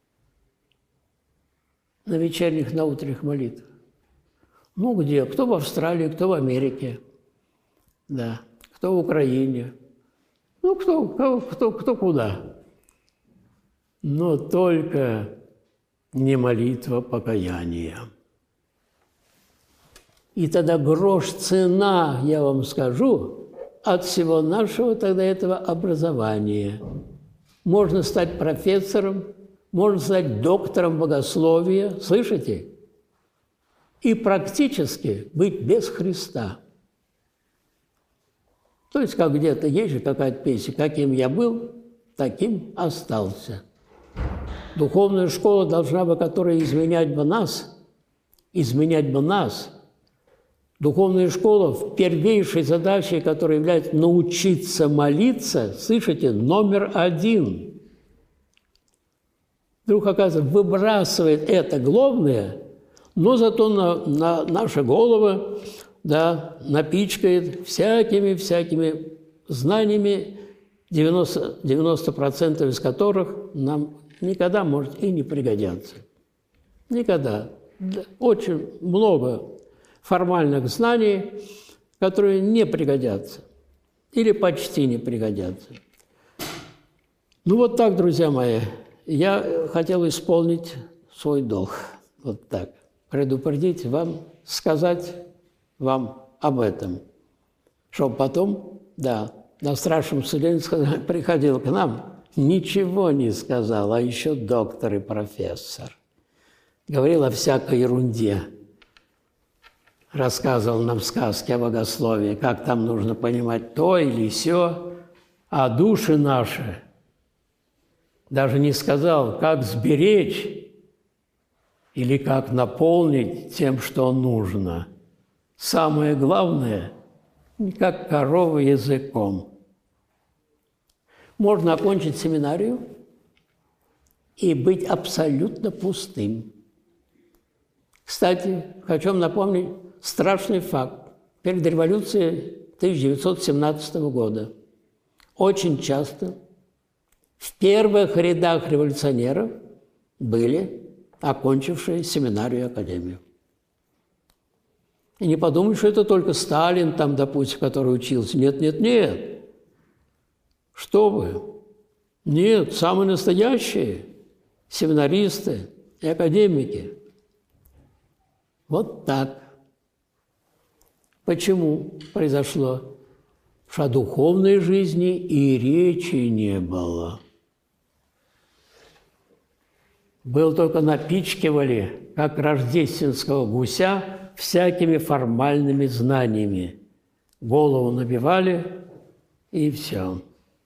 Speaker 1: На вечерних, на утренних молитвах. Ну, где? Кто в Австралии, кто в Америке. Да. Кто в Украине. Ну, кто, кто, кто, кто куда. Но только не молитва покаяния. И тогда грош цена, я вам скажу, от всего нашего тогда этого образования. Можно стать профессором, можно стать доктором богословия, слышите? И практически быть без Христа. То есть, как где-то есть же какая-то песня, каким я был, таким остался. Духовная школа должна бы, которая изменять бы нас, изменять бы нас. Духовная школа в первейшей задачей, которая является научиться молиться, слышите, номер один. Вдруг, оказывается, выбрасывает это главное, но зато на, на наши головы, да, напичкает всякими-всякими знаниями, девяносто процентов из которых нам никогда, может, и не пригодятся. Никогда. Очень много формальных знаний, которые не пригодятся или почти не пригодятся. Ну вот так, друзья мои, я хотел исполнить свой долг. Вот так. Предупредить вам, сказать вам об этом. Чтобы потом, да, на страшном суде приходил к нам, ничего не сказал, а еще доктор и профессор. Говорил о всякой ерунде. Рассказывал нам сказки о богословии, как там нужно понимать то или сё, а души наши даже не сказал, как сберечь или как наполнить тем, что нужно. Самое главное, как корова языком. Можно окончить семинарию и быть абсолютно пустым. Кстати, хочу вам напомнить страшный факт. Перед революцией тысяча девятьсот семнадцатого года очень часто в первых рядах революционеров были окончившие семинарию и академию. И не подумай, что это только Сталин, там, допустим, который учился. Нет, нет, нет. Что вы? Нет, самые настоящие семинаристы и академики. Вот так. Почему произошло? Потому что о духовной жизни и речи не было. Был только напичкивали, как рождественского гуся, всякими формальными знаниями. Голову набивали, и все.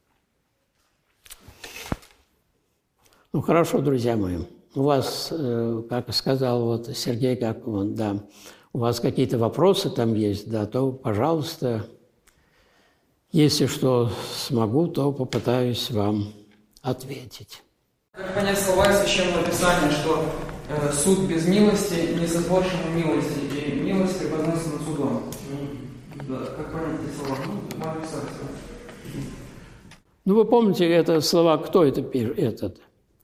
Speaker 1: Ну, хорошо, друзья мои. У вас, как сказал вот Сергей, как он, да, у вас какие-то вопросы там есть, да, то, пожалуйста, если что смогу, то попытаюсь вам ответить.
Speaker 2: Как понять слова из Священного Писания, что э, суд без милости не сотворшему милости, и милость преподносится над судом? Да, как понять эти слова? Ну, можно писать.
Speaker 1: Ну, вы помните, это слова, кто это пишет? Этот?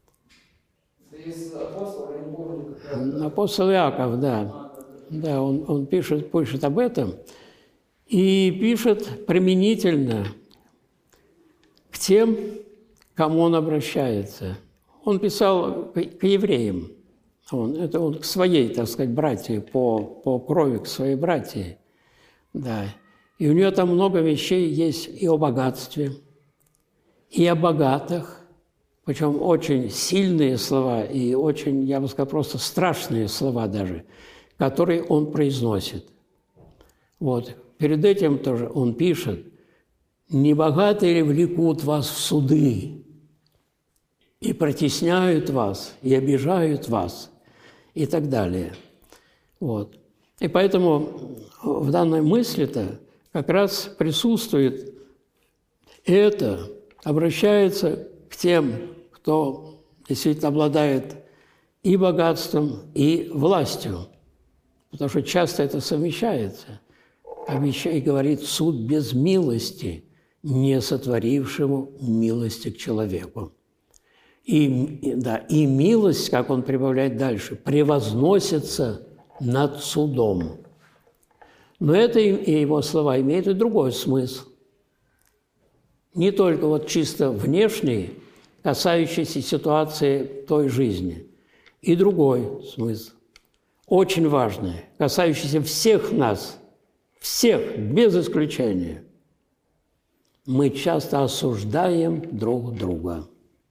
Speaker 2: Из апостола, я не помню, как...
Speaker 1: Апостол Иаков, да. Да, он, он пишет, пишет об этом. И пишет применительно к тем, к кому он обращается. Он писал к, к евреям. Он, это он к своей, так сказать, братье, по, по крови, к своей братье. Да. И у нее там много вещей есть и о богатстве, и о богатых, причем очень сильные слова и очень, я бы сказал, просто страшные слова даже, которые он произносит. Вот. Перед этим тоже он пишет: «Не богатые ли влекут вас в суды, и протесняют вас, и обижают вас», и так далее. Вот. И поэтому в данной мысли-то как раз присутствует это, обращается к тем, кто действительно обладает и богатством, и властью, потому что часто это совмещается. И говорит: суд без милости, не сотворившему милости к человеку. И, да, и милость, как он прибавляет дальше, превозносится над судом. Но это и его слова имеют и другой смысл. Не только вот чисто внешний, касающийся ситуации той жизни, и другой смысл. очень важное, касающееся всех нас, всех, без исключения. Мы часто осуждаем друг друга.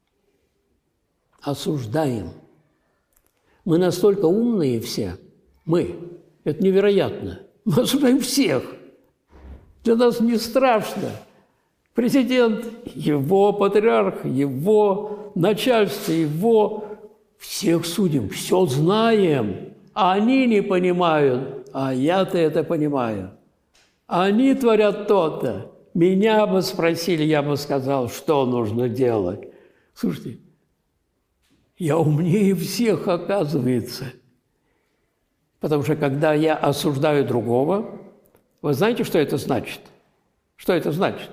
Speaker 1: Осуждаем. Мы настолько умные все, мы, это невероятно, мы осуждаем всех. Для нас не страшно. Президент, его патриарх, его начальство, его, всех судим, все знаем. Они не понимают, а я-то это понимаю. Они творят то-то. Меня бы спросили, я бы сказал, что нужно делать. Слушайте, я умнее всех, оказывается. Потому что когда я осуждаю другого, вы знаете, что это значит? Что это значит?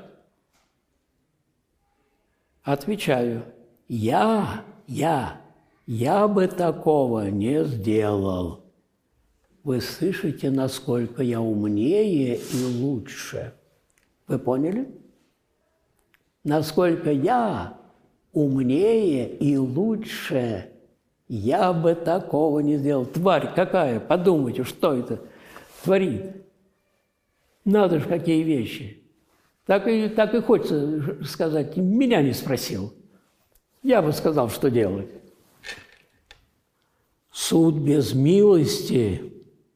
Speaker 1: Отвечаю, я, я, я бы такого не сделал. Вы слышите, насколько я умнее и лучше? Вы поняли? Насколько я умнее и лучше, я бы такого не сделал. Тварь какая, подумайте, что это творит. Надо же, какие вещи. Так и, так и хочется сказать, меня не спросил. Я бы сказал, что делать. Суд без милости,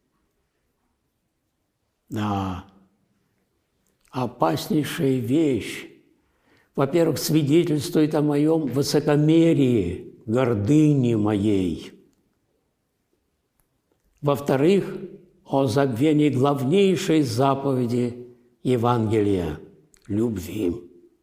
Speaker 1: да, опаснейшая вещь. Во-первых, свидетельствует о моем высокомерии, гордыне моей. Во-вторых, о забвении главнейшей заповеди Евангелия – любви.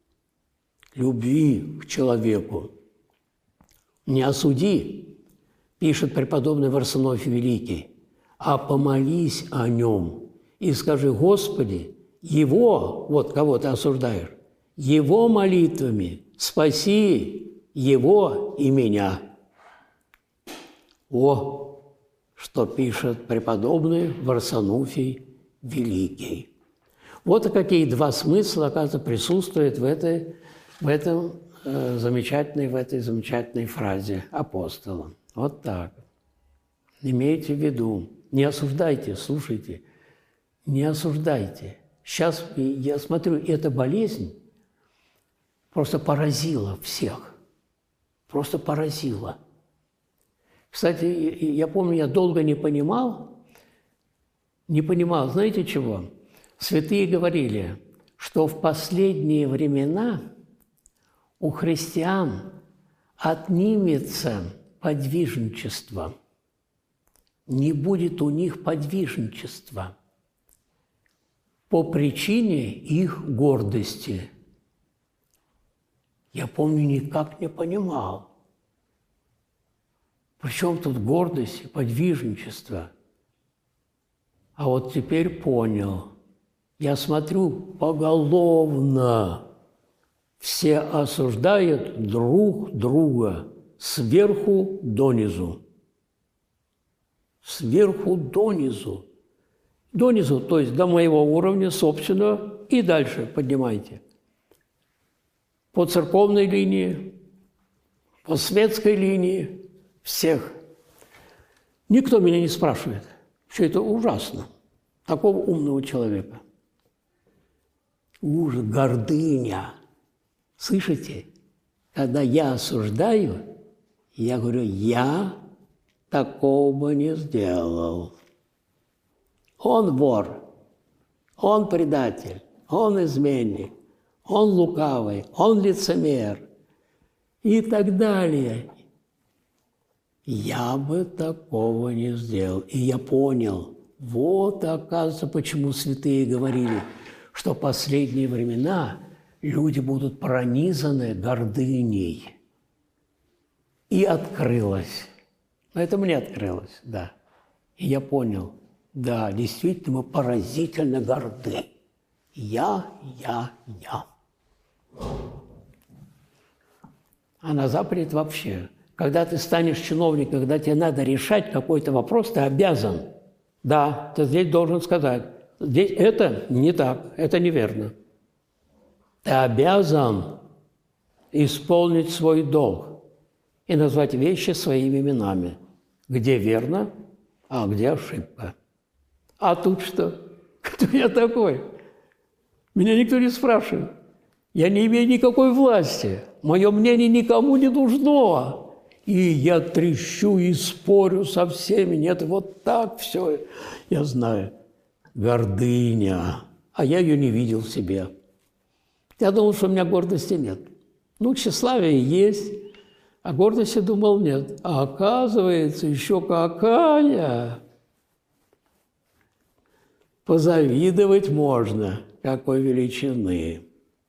Speaker 1: Любви к человеку. «Не осуди», пишет преподобный Варсонофий Великий, «а помолись о нем и скажи: Господи, его, вот кого ты осуждаешь, его молитвами спаси его и меня». О, что пишет преподобный Варсонофий Великий. Вот какие два смысла, оказывается, присутствуют в этой, в этом, э, замечательной, в этой замечательной фразе апостола. Вот так. Имейте в виду, не осуждайте, слушайте, не осуждайте. Сейчас я смотрю, эта болезнь просто поразила всех. Просто поразила. Кстати, я помню, я долго не понимал, не понимал, знаете чего? Святые говорили, что в последние времена у христиан отнимется подвижничество. Не будет у них подвижничества по причине их гордости. Я помню, никак не понимал. Причем тут гордость и подвижничество? А вот теперь понял. Я смотрю поголовно. Все осуждают друг друга сверху донизу. Сверху донизу. Донизу, то есть до моего уровня собственного, и дальше поднимайте. По церковной линии, по светской линии, всех. Никто меня не спрашивает, что это ужасно, такого умного человека. Ужас, гордыня. Слышите? Когда я осуждаю, я говорю, я такого бы не сделал. Он вор, он предатель, он изменник, он лукавый, он лицемер и так далее. Я бы такого не сделал. И я понял, вот, оказывается, почему святые говорили, что в последние времена люди будут пронизаны гордыней. И открылось. Это мне открылось, да. И я понял, да, действительно, мы поразительно горды. Я, я, я. А на Западе вообще, когда ты станешь чиновником, когда тебе надо решать какой-то вопрос, ты обязан. Да, ты здесь должен сказать, здесь это не так, это неверно. Ты обязан исполнить свой долг и назвать вещи своими именами. Где верно, А где ошибка? А тут что? Кто я такой? Меня никто не спрашивает. Я не имею никакой власти. Мое мнение никому не нужно. И я трещу и спорю со всеми. Нет, вот так все. Я знаю. Гордыня. А я ее не видел в себе. Я думал, что у меня гордости нет. Ну, тщеславие есть, а гордости, думал, нет. А оказывается, еще какая. Позавидовать можно, какой величины.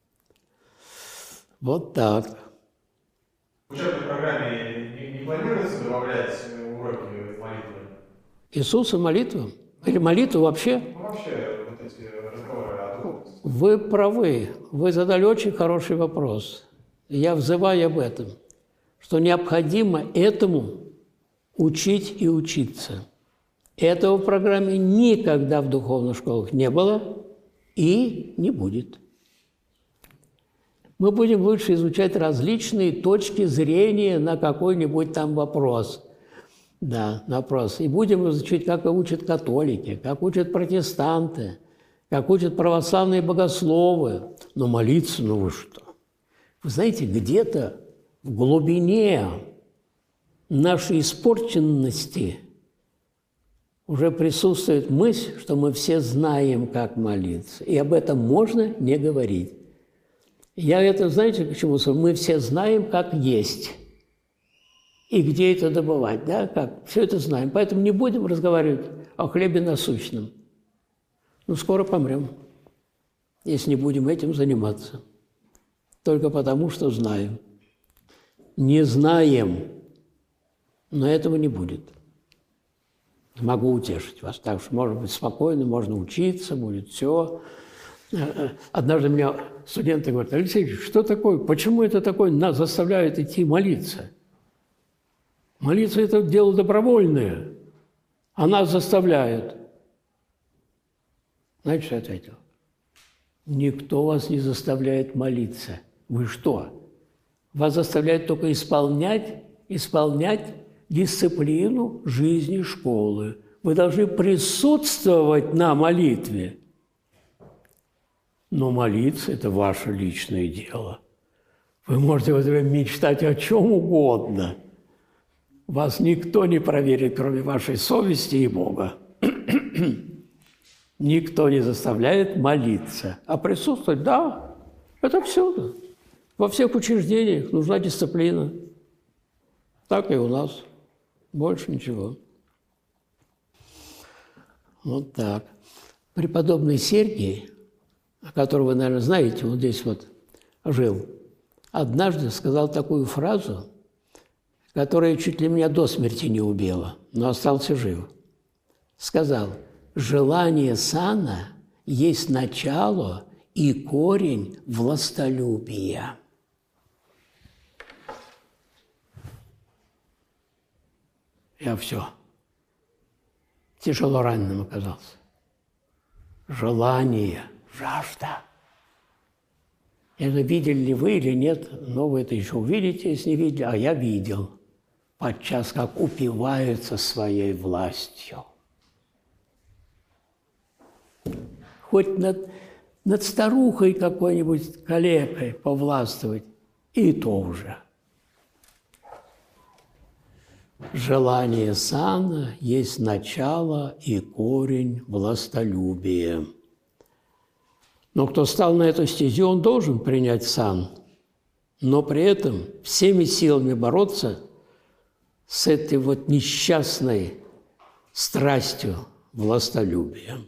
Speaker 1: Вот так.
Speaker 3: В учебной программе не, не планируется добавлять уроки молитвы?
Speaker 1: Иисуса молитву? Или молитву вообще?
Speaker 3: Ну, вообще, вот эти разговоры о духовности.
Speaker 1: Вы правы. Вы задали очень хороший вопрос. Я взываю об этом, что необходимо этому учить и учиться. Этого в программе никогда в духовных школах не было и не будет. Мы будем лучше изучать различные точки зрения на какой-нибудь там вопрос. Да, вопрос. И будем изучать, как учат католики, как учат протестанты, как учат православные богословы. Но молиться, ну вы что? Вы знаете, где-то в глубине нашей испорченности уже присутствует мысль, что мы все знаем, как молиться. И об этом можно не говорить. Я это, знаете, почему? Мы все знаем, как есть. И где это добывать, да? Как? Все это знаем. Поэтому не будем разговаривать о хлебе насущном. Ну, скоро помрем, если не будем этим заниматься. Только потому, что знаем. Не знаем, но этого не будет. Могу утешить вас. Так что, может быть, спокойно, можно учиться, будет все. Однажды меня студенты говорят: Алексей, что такое? Почему это такое? Нас заставляют идти молиться. Молиться – это дело добровольное, а нас заставляют. Знаете, что я ответил? Никто вас не заставляет молиться. Вы что? Вас заставляют только исполнять, исполнять дисциплину жизни школы. Вы должны присутствовать на молитве. Но молиться – это ваше личное дело. Вы можете в это время мечтать о чем угодно. Вас никто не проверит, кроме вашей совести и Бога. Никто не заставляет молиться. А присутствовать – да, это всюду. Во всех учреждениях нужна дисциплина. Так и у нас. Больше ничего. Вот так. Преподобный Сергий, которого вы, наверное, знаете, вот здесь вот жил, однажды сказал такую фразу, которая чуть ли меня до смерти не убила, но остался жив. Сказал: «Желание сана есть начало и корень властолюбия». Я все. Тяжело раненым оказался. Желание, жажда. Это видели ли вы или нет, но вы это еще увидите, если не видели, а я видел. Подчас как упиваются своей властью. Хоть над, над старухой какой-нибудь калекой повластвовать, и то уже. Желание сана есть начало и корень властолюбия. Но кто стал на эту стезю, он должен принять сан, но при этом всеми силами бороться с этой вот несчастной страстью властолюбия.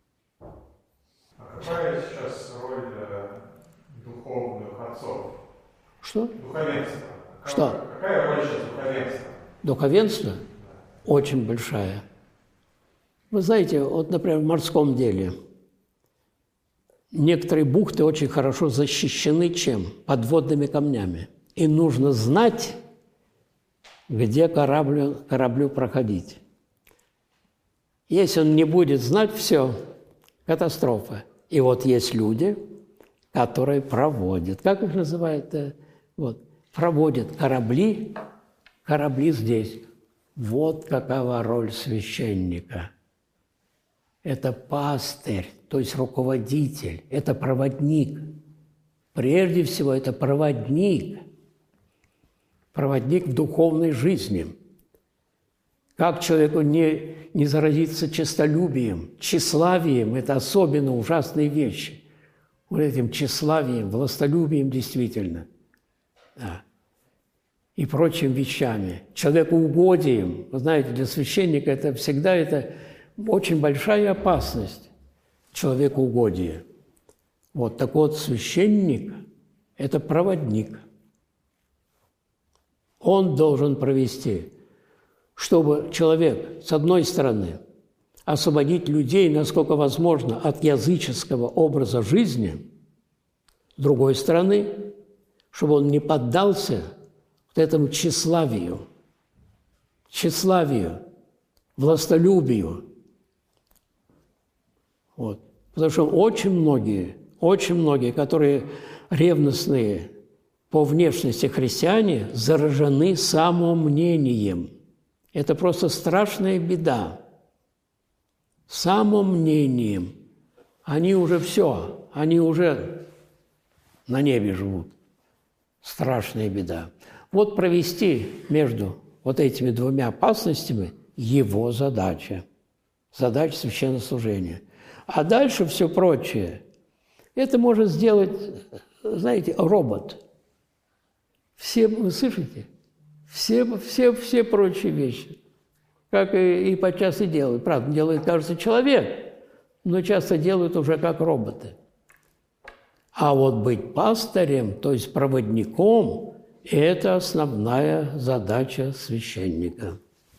Speaker 3: А какая сейчас роль духовных отцов?
Speaker 1: Что?
Speaker 3: Духовенства.
Speaker 1: Что?
Speaker 3: Какая роль сейчас духовенства?
Speaker 1: Духовенство очень большая. Вы знаете, вот, например, в морском деле некоторые бухты очень хорошо защищены чем? Подводными камнями. И нужно знать, где кораблю, кораблю проходить. Если он не будет знать, все, катастрофа. И вот есть люди, которые проводят, как их называют, вот, проводят корабли, корабли здесь. Вот какова роль священника. Это пастырь, то есть руководитель, это проводник. Прежде всего, это проводник. Проводник в духовной жизни. Как человеку не, не заразиться честолюбием, тщеславием – это особенно ужасные вещи. Вот этим тщеславием, властолюбием действительно. Да. И прочими вещами. Человекоугодием. Вы знаете, для священника это всегда это очень большая опасность. Человекоугодие. Вот так вот, священник – это проводник. Он должен провести, чтобы человек, с одной стороны, освободить людей, насколько возможно, от языческого образа жизни, с другой стороны, чтобы он не поддался вот этому тщеславию, тщеславию, властолюбию. Вот. Потому что очень многие, очень многие, которые ревностные по внешности христиане, заражены самомнением. Это просто страшная беда. Самомнением. Они уже все, они уже на небе живут. Страшная беда. Вот провести между вот этими двумя опасностями его задача. Задача священнослужения. А дальше все прочее. Это может сделать, знаете, робот. Все, вы слышите? Все, все, все прочие вещи. Как и, и подчас и делают. Правда, делает, кажется, человек, но часто делают уже как роботы. А вот быть пастырем, то есть проводником, это основная задача священника.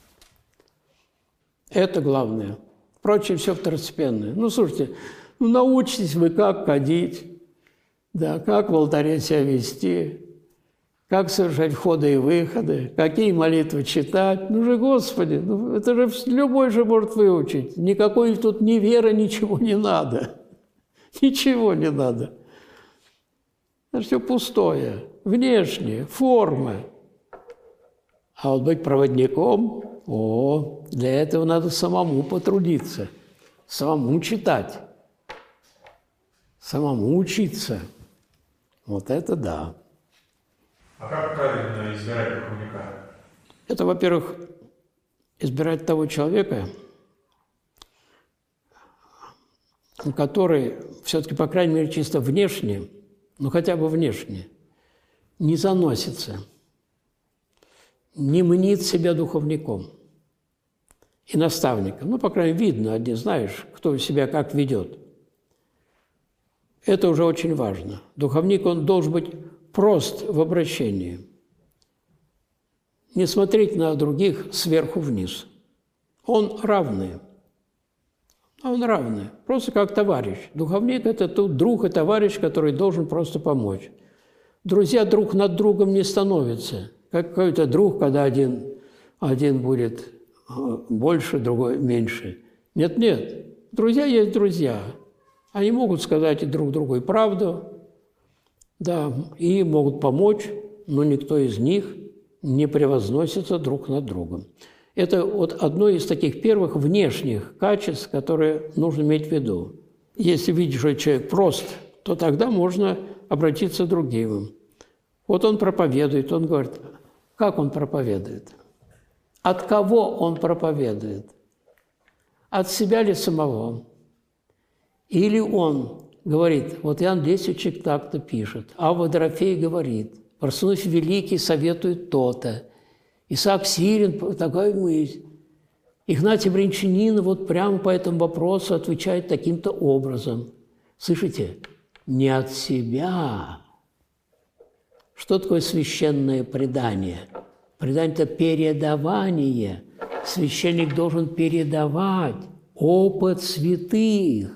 Speaker 1: Это главное. Прочее все второстепенное. Ну, слушайте, ну, научитесь вы, как ходить, да, как в алтаре себя вести, как совершать входы и выходы, какие молитвы читать. Ну же, Господи, ну, это же любой же может выучить. Никакой тут ни веры, ничего не надо. Ничего не надо. Это все пустое, внешнее, форма. А вот быть проводником, о, для этого надо самому потрудиться, самому читать, самому учиться. Вот это да.
Speaker 3: А как правильно избирать духовника?
Speaker 1: Это, во-первых, избирать того человека, который все-таки, по крайней мере, чисто внешне, ну хотя бы внешне, не заносится, не мнит себя духовником и наставником. Ну, по крайней мере, видно, один знаешь, кто себя как ведет. Это уже очень важно. Духовник, он должен быть прост в обращении. Не смотреть на других сверху вниз. Он равный. Он равный. Просто как товарищ. Духовник – это тот друг и товарищ, который должен просто помочь. Друзья друг над другом не становятся. Как какой-то друг, когда один, один будет больше, другой меньше. Нет-нет. Друзья есть друзья. Они могут сказать друг другу и правду, да, и могут помочь, но никто из них не превозносится друг над другом. Это вот одно из таких первых внешних качеств, которые нужно иметь в виду. Если видишь, что человек прост, то тогда можно обратиться к другим. Вот он проповедует, он говорит, как он проповедует? От кого он проповедует? От себя ли самого? Или он говорит, вот Иоанн Лесвичек так-то пишет, а Водорофей говорит, Парсуноф Великий советует то-то, Исаак Сирин такая мысль, Игнатий Брянчанин вот прямо по этому вопросу отвечает таким-то образом. Слышите? Не от себя. Что такое священное предание? Предание – это передавание. Священник должен передавать опыт святых.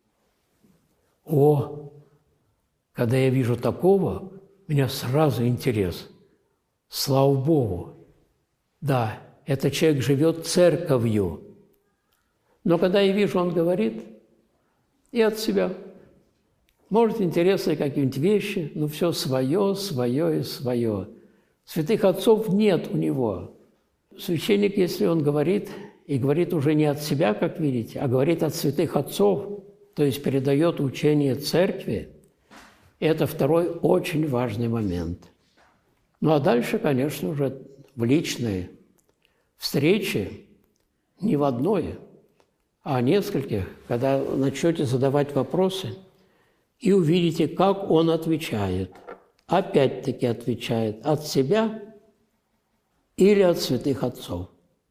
Speaker 1: О, когда я вижу такого, у меня сразу интерес. Слава Богу. Да, этот человек живет церковью. Но когда я вижу, он говорит и от себя. Может, интересные какие-нибудь вещи, но все свое, свое и свое. Святых отцов нет у него. священник, если он говорит, и говорит уже не от себя, как видите, а говорит от святых отцов, то есть передает учение церкви, это второй очень важный момент. Ну а дальше, конечно, уже в личной встрече, не в одной, а нескольких, когда начнете задавать вопросы и увидите, как он отвечает. Опять-таки отвечает от себя или от святых отцов.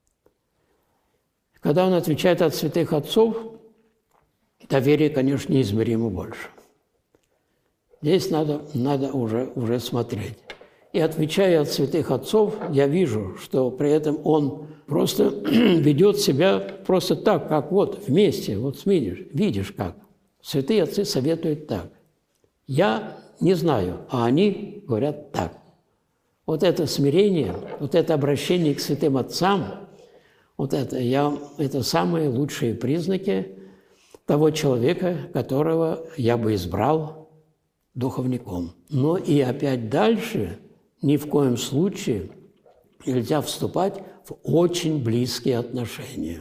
Speaker 1: Когда он отвечает от святых отцов, доверие, конечно, неизмеримо больше. Здесь надо, надо уже, уже смотреть. И отвечая от святых отцов, я вижу, что при этом он просто ведет себя просто так, как вот вместе, вот видишь, видишь как. Святые отцы советуют так. Я не знаю, а они говорят так. Вот это смирение, вот это обращение к святым отцам, вот это, я, это самые лучшие признаки того человека, которого я бы избрал духовником. Но и опять дальше ни в коем случае нельзя вступать в очень близкие отношения.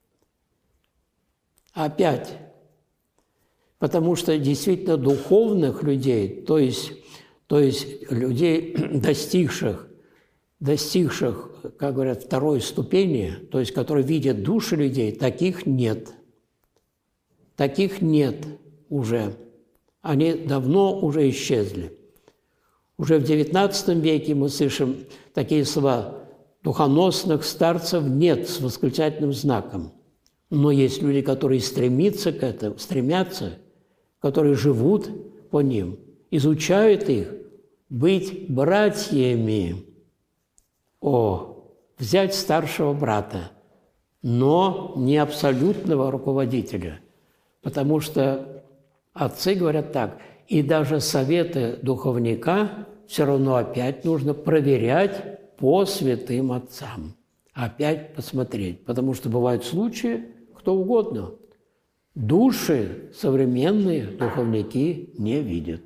Speaker 1: Опять. Потому что действительно духовных людей, то есть, то есть людей, достигших, достигших, как говорят, второй ступени, то есть которые видят души людей, таких нет. Таких нет уже. Они давно уже исчезли. Уже в девятнадцатом веке мы слышим такие слова: «Духоносных старцев нет» с восклицательным знаком. Но есть люди, которые стремятся к этому, стремятся, которые живут по ним, изучают их, быть братьями. О, взять старшего брата, но не абсолютного руководителя, потому что отцы говорят так, и даже советы духовника все равно опять нужно проверять по святым отцам. Опять посмотреть, потому что бывают случаи, кто угодно. Души современные духовники не видят,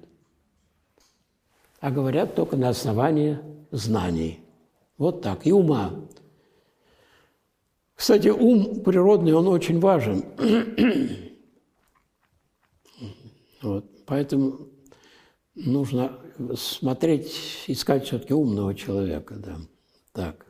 Speaker 1: а говорят только на основании знаний. Вот так, и ума. Кстати, ум природный, он очень важен. Вот, поэтому нужно смотреть, искать все-таки умного человека. Да. Так.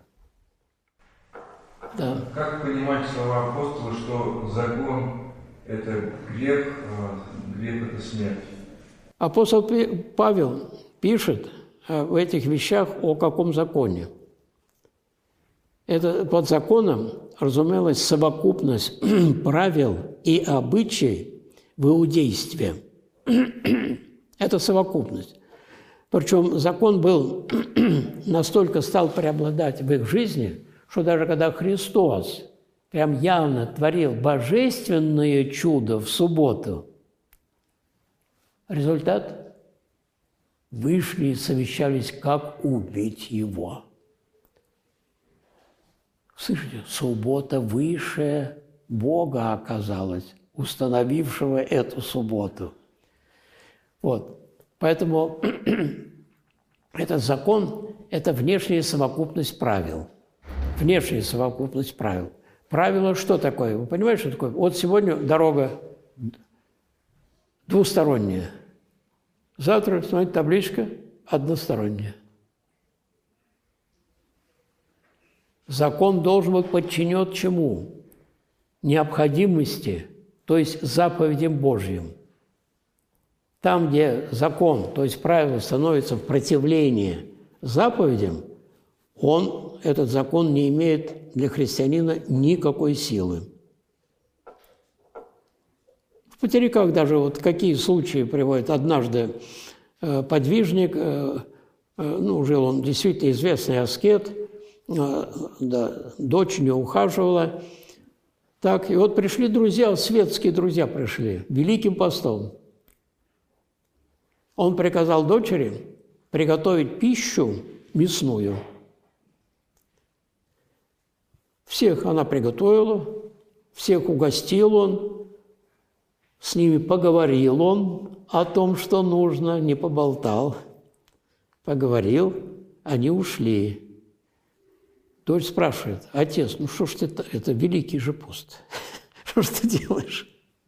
Speaker 1: Да.
Speaker 4: Как понимать слова апостола, что закон – это грех, а грех – это смерть?
Speaker 1: Апостол Павел пишет в этих вещах о каком законе. Это под законом разумелась совокупность правил и обычаев в иудействе. Это совокупность. Причем закон был настолько стал преобладать в их жизни, что даже когда Христос прям явно творил божественное чудо в субботу, результат – вышли и совещались, как убить его. Слышите, суббота выше Бога оказалась, установившего эту субботу. Вот. Поэтому этот закон – это внешняя совокупность правил. Внешняя совокупность правил. Правило что такое? Вы понимаете, что такое? Вот сегодня дорога двусторонняя. Завтра, смотрите, табличка односторонняя. Закон должен быть подчинен чему? Необходимости, то есть заповедям Божьим. Там, где закон, то есть правило, становится в противлении заповедям, он, этот закон не имеет для христианина никакой силы. В потериках даже вот какие случаи приводят. Однажды э, подвижник, э, э, ну, жил он действительно известный аскет, э, да, дочь не ухаживала. Так, и вот пришли друзья, светские друзья пришли, великим постом. Он приказал дочери приготовить пищу мясную. Всех она приготовила, всех угостил он, с ними поговорил он о том, что нужно, не поболтал. Поговорил, они ушли. Дочь спрашивает: отец, ну что ж ты, это, это великий же пост, что ж ты делаешь?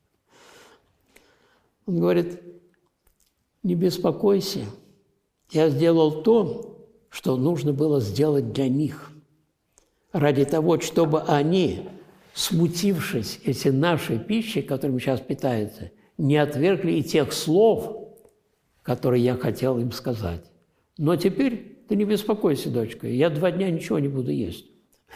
Speaker 1: Он говорит: не беспокойся, я сделал то, что нужно было сделать для них, ради того, чтобы они, смутившись эти нашей пищей, которыми сейчас питаются, не отвергли и тех слов, которые я хотел им сказать. Но теперь ты не беспокойся, дочка, я два дня ничего не буду есть.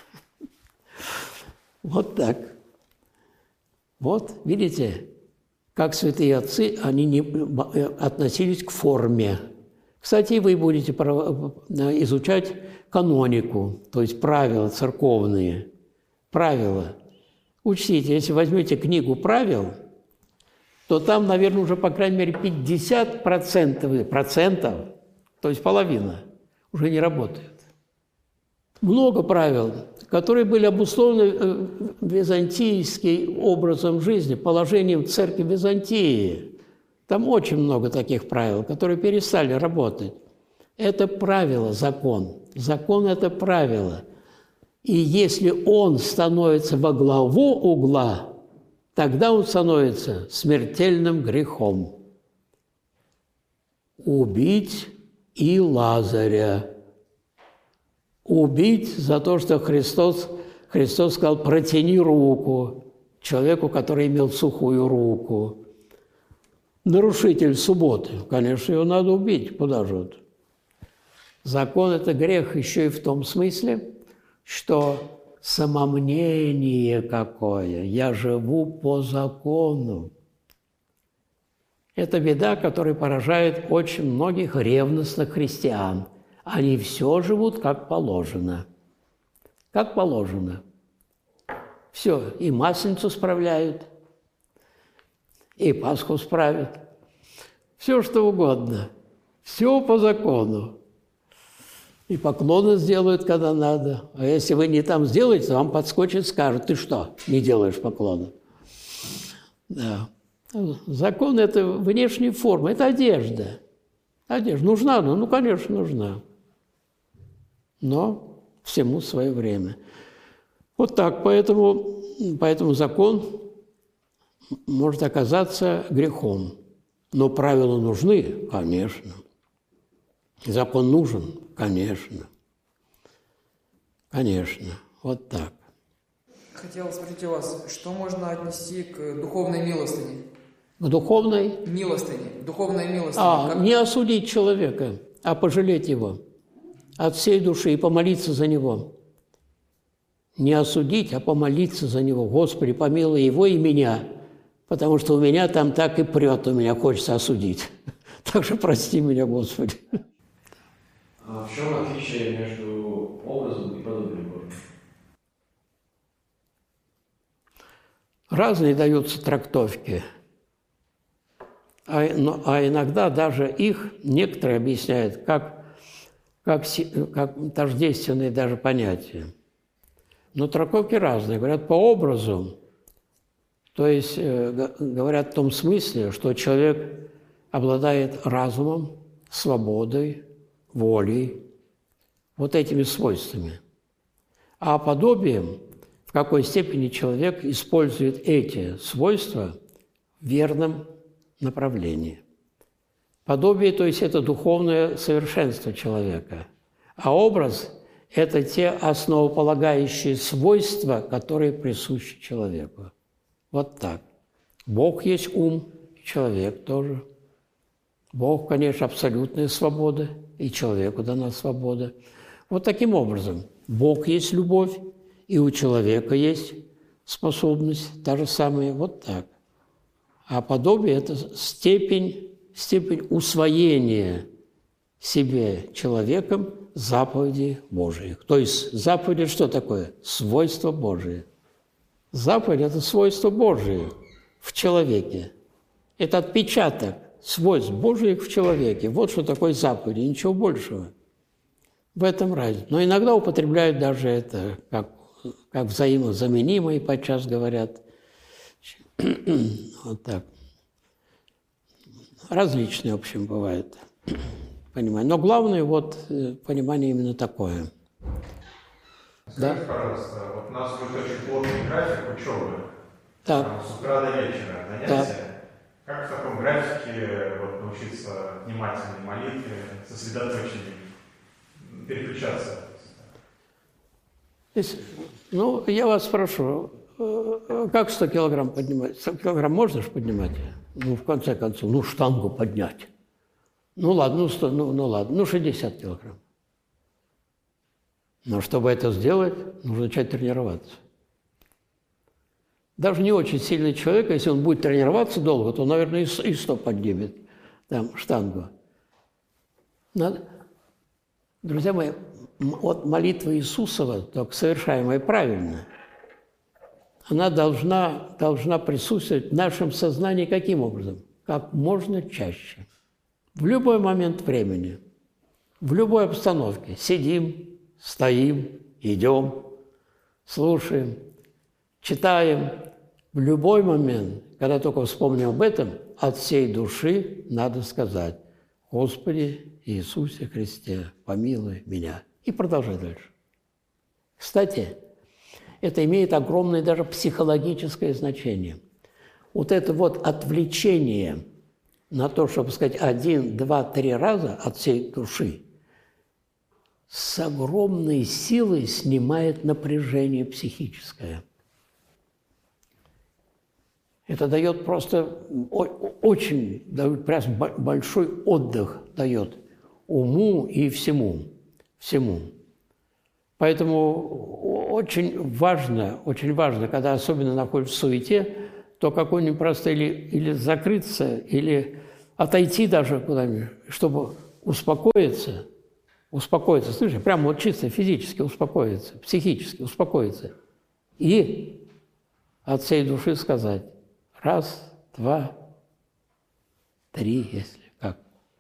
Speaker 1: Вот так. Вот, видите, как святые отцы, они не относились к форме. Кстати, и вы будете изучать канонику, то есть правила церковные. Правила. Учтите, если возьмете книгу правил, то там, наверное, уже, по крайней мере, пятьдесят процентов, процентов, то есть половина, уже не работает. Много правил, которые были обусловлены византийским образом жизни, положением церкви Византии. Там очень много таких правил, которые перестали работать. Это правило, закон. Закон – это правило. И если он становится во главу угла, тогда он становится смертельным грехом. Убить и Лазаря. Убить за то, что Христос, Христос сказал: протяни руку человеку, который имел сухую руку. Нарушитель субботы, конечно, его надо убить. Куда же вот? Закон – это грех еще и в том смысле, что самомнение какое. Я живу по закону. Это беда, которая поражает очень многих ревностных христиан. Они все живут как положено. Как положено. Все, и Масленицу справляют, и Пасху справят. Все, что угодно. Все по закону. И поклоны сделают, когда надо. А если вы не там сделаете, вам подскочит, скажут: ты что, не делаешь поклоны? Да. Закон – это внешняя форма, это одежда. Одежда нужна она? Ну, конечно, нужна. Но всему свое время. Вот так, поэтому, поэтому закон может оказаться грехом. Но правила нужны, конечно. Закон нужен, конечно. Конечно. Вот так.
Speaker 2: Хотел спросить у вас, что можно отнести к духовной милостыне?
Speaker 1: К духовной?
Speaker 2: Милостыне. Духовная милостыня.
Speaker 1: А,
Speaker 2: как...
Speaker 1: не осудить человека, а пожалеть его от всей души и помолиться за него. Не осудить, а помолиться за него. Господи, помилуй его и меня, потому что у меня там так и прет, у меня хочется осудить. Так что прости меня, Господи.
Speaker 5: А в чем отличие между образом и подобием Божьим?
Speaker 1: Разные даются трактовки. А, но, а иногда даже их некоторые объясняют как, как, как тождественные даже понятия. Но трактовки разные. Говорят по образу, то есть э, говорят в том смысле, что человек обладает разумом, свободой, волей, вот этими свойствами. А подобием, в какой степени человек использует эти свойства в верном направлении. Подобие, то есть это духовное совершенство человека, а образ – это те основополагающие свойства, которые присущи человеку. Вот так. Бог есть ум, человек тоже. Бог, конечно, абсолютная свобода, и человеку дана свобода. Вот таким образом, Бог есть любовь, и у человека есть способность та же самая, вот так. А подобие – это степень, степень усвоения себе человеком заповедей Божиих. То есть заповеди что такое? Свойство Божие. Заповедь – это свойство Божие в человеке. Это отпечаток свойств Божиих в человеке. Вот что такое заповеди, ничего большего. В этом разница. Но иногда употребляют даже это как, как взаимозаменимые, подчас говорят. Вот так. Различные, в общем, бывают понимание. Но главное, вот, понимание именно такое.
Speaker 3: Скажите, пожалуйста, вот у нас будет очень плотный график учебы.
Speaker 1: Так.
Speaker 3: Там, с утра до вечера занятия.
Speaker 1: Так.
Speaker 3: Как в таком графике вот, научиться внимательной молитве, сосредоточению, переключаться?
Speaker 1: Ну, я вас спрошу, как сто килограмм поднимать? сто килограмм можно же поднимать? Ну, в конце концов, ну, штангу поднять. Ну, ладно, ну, сто, ну, ну ладно, ну, шестьдесят килограмм. Но чтобы это сделать, нужно начать тренироваться. Даже не очень сильный человек, если он будет тренироваться долго, то, наверное, и сто поднимет там штангу. Надо. Друзья мои, вот молитва Иисусова, только совершаемая правильно, она должна, должна присутствовать в нашем сознании каким образом? Как можно чаще. В любой момент времени, в любой обстановке. Сидим, стоим, идем, слушаем, читаем. В любой момент, когда только вспомним об этом, от всей души надо сказать: «Господи Иисусе Христе, помилуй меня». И продолжать дальше. Кстати, это имеет огромное даже психологическое значение. Вот это вот отвлечение на то, чтобы сказать один, два, три раза от всей души, с огромной силой снимает напряжение психическое. Это дает просто очень, прям большой отдых дает уму и всему, всему. Поэтому очень важно, очень важно, когда особенно находишься в суете, то какой-нибудь просто или, или закрыться, или отойти даже куда-нибудь, чтобы успокоиться, успокоиться, слышишь, прямо вот чисто физически успокоиться, психически успокоиться. И от всей души сказать: раз, два, три, если как.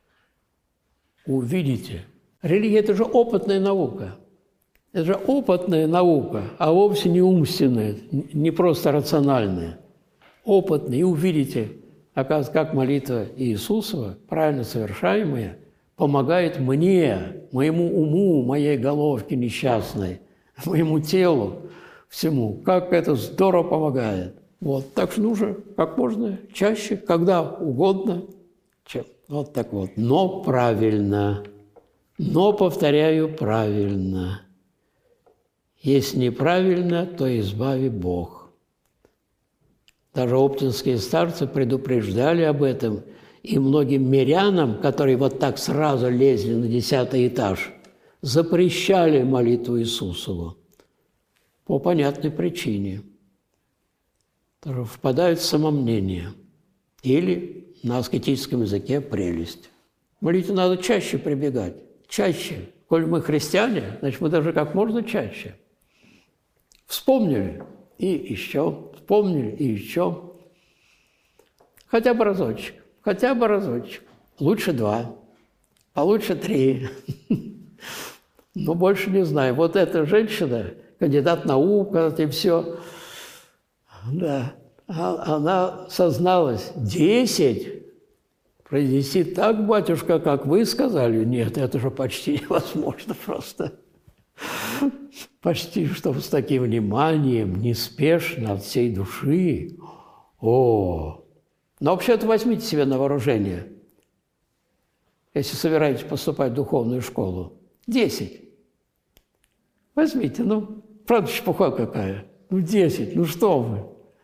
Speaker 1: Увидите. Религия – это же опытная наука. Это же опытная наука, а вовсе не умственная, не просто рациональная. Опытная. И увидите, оказывается, как молитва Иисусова, правильно совершаемая, помогает мне, моему уму, моей головке несчастной, моему телу, всему. Как это здорово помогает. Вот. Так что нужно как можно чаще, когда угодно. Вот так вот. Но правильно. Но, повторяю, правильно. Если неправильно, то избави Бог. Даже оптинские старцы предупреждали об этом, и многим мирянам, которые вот так сразу лезли на десятый этаж, запрещали молитву Иисусову по понятной причине. Тоже впадают в самомнение или на аскетическом языке прелесть. Молитве надо чаще прибегать, чаще. Коль мы христиане, значит, мы должны как можно чаще. Вспомнили и еще, вспомнили и еще. Хотя бы разочек, хотя бы разочек. Лучше два, а лучше три. Но больше не знаю. Вот эта женщина, кандидат наук, и все, да, она созналась. Десять произнести так, батюшка, как вы сказали? Нет, это же почти невозможно просто. Почти, чтобы с таким вниманием, неспешно, от всей души. О! Но вообще-то возьмите себе на вооружение, если собираетесь поступать в духовную школу. Десять. Возьмите, ну, правда, чепуха какая. Ну, десять, ну что вы.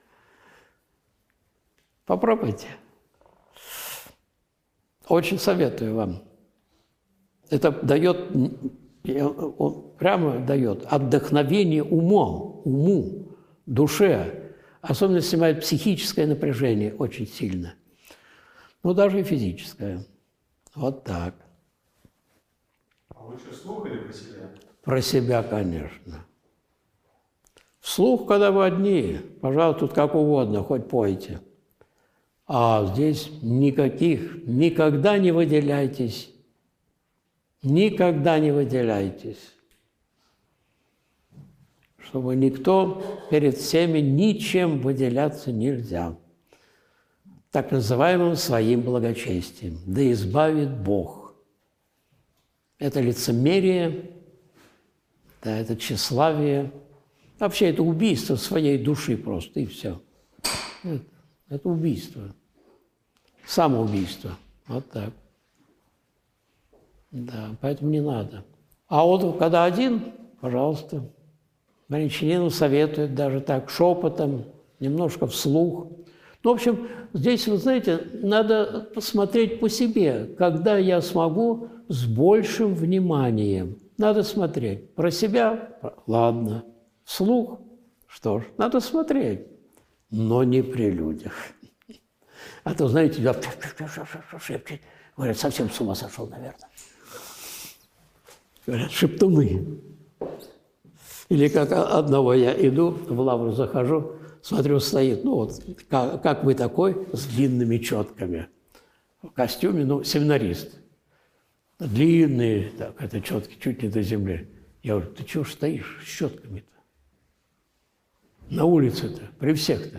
Speaker 1: Попробуйте. Очень советую вам. Это дает, он прямо дает отдохновение умом, уму, душе. Особенно снимает психическое напряжение очень сильно. Ну, даже и физическое. Вот так.
Speaker 3: А лучше вслух или про себя?
Speaker 1: Про себя, конечно. Вслух, когда вы одни, пожалуйста, тут как угодно, хоть пойте. А здесь никаких, никогда не выделяйтесь. Никогда не выделяйтесь. Чтобы никто перед всеми ничем выделяться нельзя. Так называемым своим благочестием. Да избавит Бог. Это лицемерие Да, это тщеславие. Вообще это убийство своей души просто, и все. Это, это убийство. Самоубийство. Вот так. Да, поэтому не надо. А вот когда один, пожалуйста, Маринчанину советует даже так, шепотом, немножко вслух. Ну, в общем, здесь, вы знаете, надо посмотреть по себе, когда я смогу с большим вниманием. Надо смотреть. Про себя – ладно. Вслух – что ж, надо смотреть, но не при людях. А то, знаете, я шепчет. Говорят, совсем с ума сошел, наверное. Говорят, шептуны. Или как одного я иду, в лавру захожу, смотрю, стоит, ну вот, как, как вы такой, с длинными четками. В костюме, ну, семинарист. Длинные, так, это четки, чуть не до земли. Я говорю, ты чего ж стоишь с щетками-то? На улице-то, при всех-то.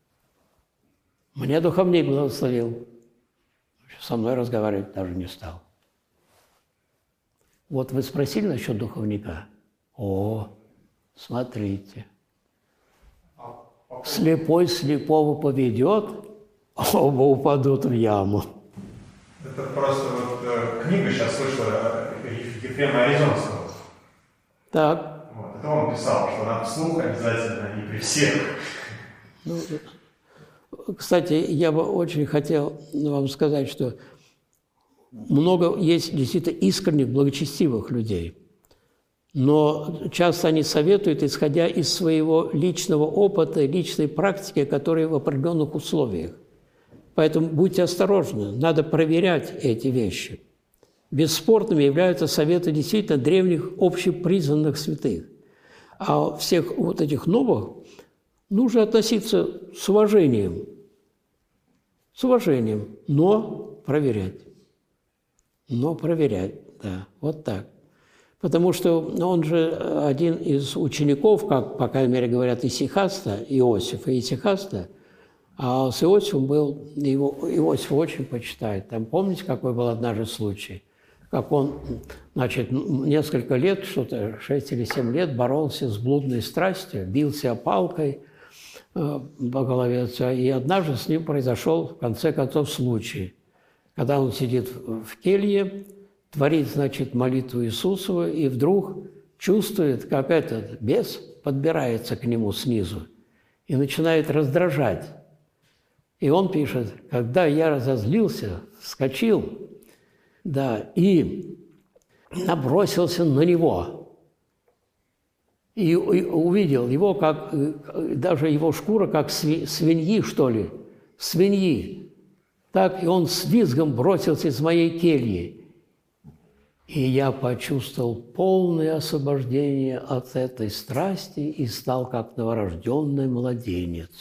Speaker 1: Мне духовник благословил. Со мной разговаривать даже не стал. Вот вы спросили насчет духовника? О, смотрите. Слепой слепого поведет, оба упадут в яму.
Speaker 3: Это просто вот э, книга сейчас вышла Ефрема Аризонского.
Speaker 1: Так.
Speaker 3: Вот, это он писал, что надо вслух обязательно, не при всех.
Speaker 1: Ну, кстати, я бы очень хотел вам сказать, что много есть действительно искренних, благочестивых людей. Но часто они советуют, исходя из своего личного опыта, личной практики, которые в определенных условиях. Поэтому будьте осторожны, надо проверять эти вещи. Бесспорными являются советы действительно древних общепризнанных святых. А всех вот этих новых нужно относиться с уважением. С уважением, но проверять. Но проверять, да, вот так. Потому что он же один из учеников, как, по крайней мере, говорят, Исихаста, Иосифа Исихаста, а с Иосифом был, его, Иосиф очень почитает. Там помните, какой был однажды случай? Как он, значит, несколько лет, что-то шесть или семь лет боролся с блудной страстью, бился палкой э, по голове отца, и однажды с ним произошел, в конце концов, случай, когда он сидит в келье, творит, значит, молитву Иисусову, и вдруг чувствует, как этот бес подбирается к нему снизу и начинает раздражать. И он пишет, когда я разозлился, вскочил, да, и набросился на него. И, и увидел его, как, даже его шкура, как свиньи, что ли, свиньи. Так, и он с визгом бросился из моей кельи. И я почувствовал полное освобождение от этой страсти и стал как новорожденный младенец.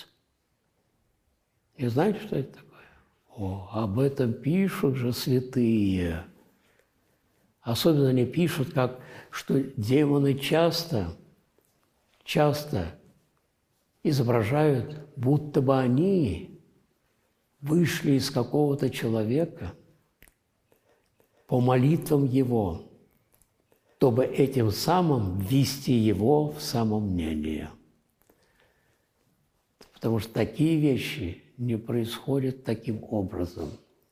Speaker 1: И знаете, что это такое? О, об этом пишут же святые. Особенно они пишут, как, что демоны часто, часто изображают, будто бы они вышли из какого-то человека по молитвам его, чтобы этим самым ввести его в самомнение. Потому что такие вещи не происходят таким образом.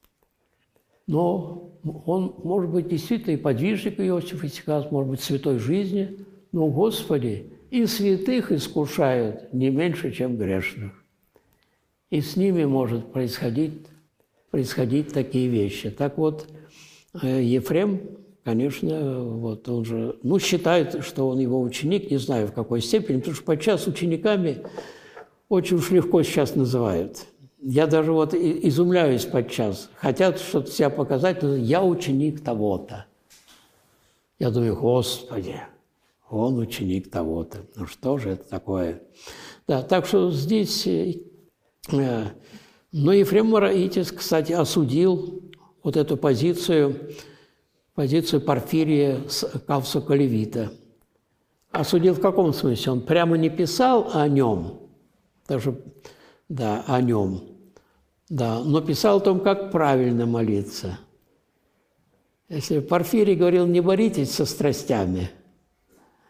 Speaker 1: Но он, может быть, действительно и подвижник Иосиф Исихас, может быть, святой жизни, но, Господи, и святых искушают не меньше, чем грешных. И с ними может происходить, происходить такие вещи. Так вот, Ефрем, конечно, вот он же, ну, считает, что он его ученик, не знаю в какой степени, потому что подчас учениками очень уж легко сейчас называют. Я даже вот изумляюсь подчас. Хотят что-то себя показать, но я ученик того-то. Я думаю, Господи, он ученик того-то. Ну что же это такое? Да, так что здесь... Э, но Ефрем Моравитец, кстати, осудил вот эту позицию, позицию Порфирия Кавсо-Калевита. Осудил в каком смысле? Он прямо не писал о нем, даже, да, о нем, да, но писал о том, как правильно молиться. Если Порфирий говорил, не боритесь со страстями,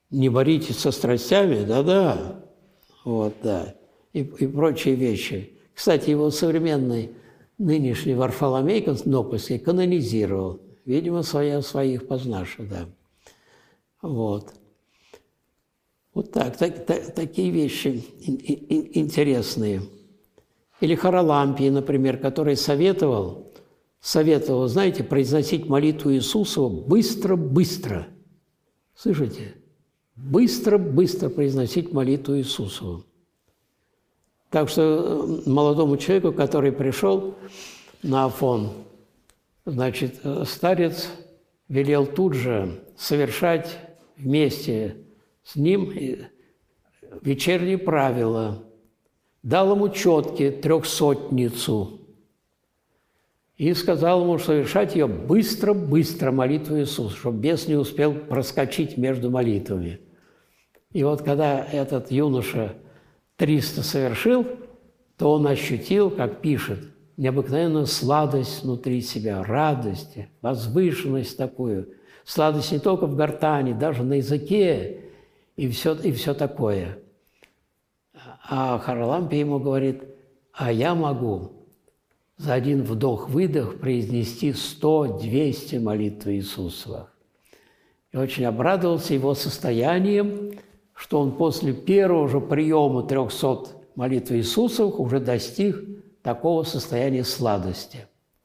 Speaker 1: Не боритесь со страстями, да-да, вот, да, и, и прочие вещи. Кстати, его современный нынешний Варфоломей Константинопольский канонизировал, видимо, своя, своих познавших, да. Вот. Вот так, так, так такие вещи интересные. Или Харалампий, например, который советовал, советовал, знаете, произносить молитву Иисусову быстро-быстро. Слышите? Быстро-быстро произносить молитву Иисусову. Так что молодому человеку, который пришел на Афон, значит, старец велел тут же совершать вместе с ним вечерние правила, дал ему четки трехсотницу и сказал ему совершать ее быстро-быстро, молитву Иисуса, чтобы бес не успел проскочить между молитвами. И вот когда этот юноша триста совершил, то он ощутил, как пишет, необыкновенную сладость внутри себя, радость, возвышенность такую. Сладость не только в гортани, даже на языке и все, и все такое. А Харалампий ему говорит, а я могу за один вдох-выдох произнести сто-двести молитв Иисусовых. И очень обрадовался его состоянием, что он после первого же приема трехсот молитв Иисусовых уже достиг такого состояния сладости.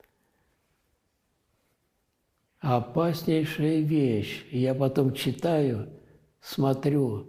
Speaker 1: Опаснейшая вещь. И я потом читаю, смотрю.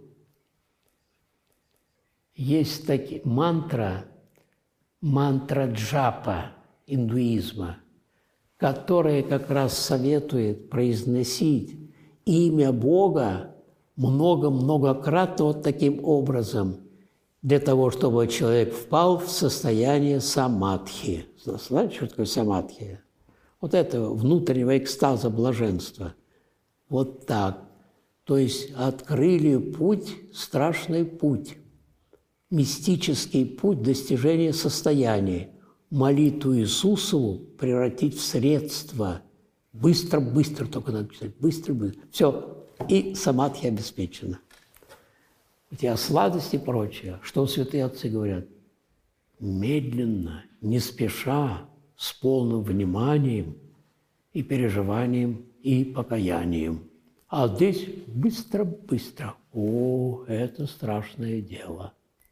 Speaker 1: Есть такие мантра, мантра джапа индуизма, которая как раз советует произносить имя Бога много-многократно вот таким образом, для того, чтобы человек впал в состояние самадхи. Знаете, что такое самадхи? Вот это внутреннего экстаза, блаженства. Вот так. То есть открыли путь, страшный путь, мистический путь достижения состояния. Молитву Иисусову превратить в средство. Быстро-быстро только надо писать. Быстро-быстро. Все. И самадхи обеспечена. У тебя сладость и прочее. Что святые отцы говорят? Медленно, не спеша, с полным вниманием и переживанием и покаянием. А здесь быстро-быстро. О, это страшное дело.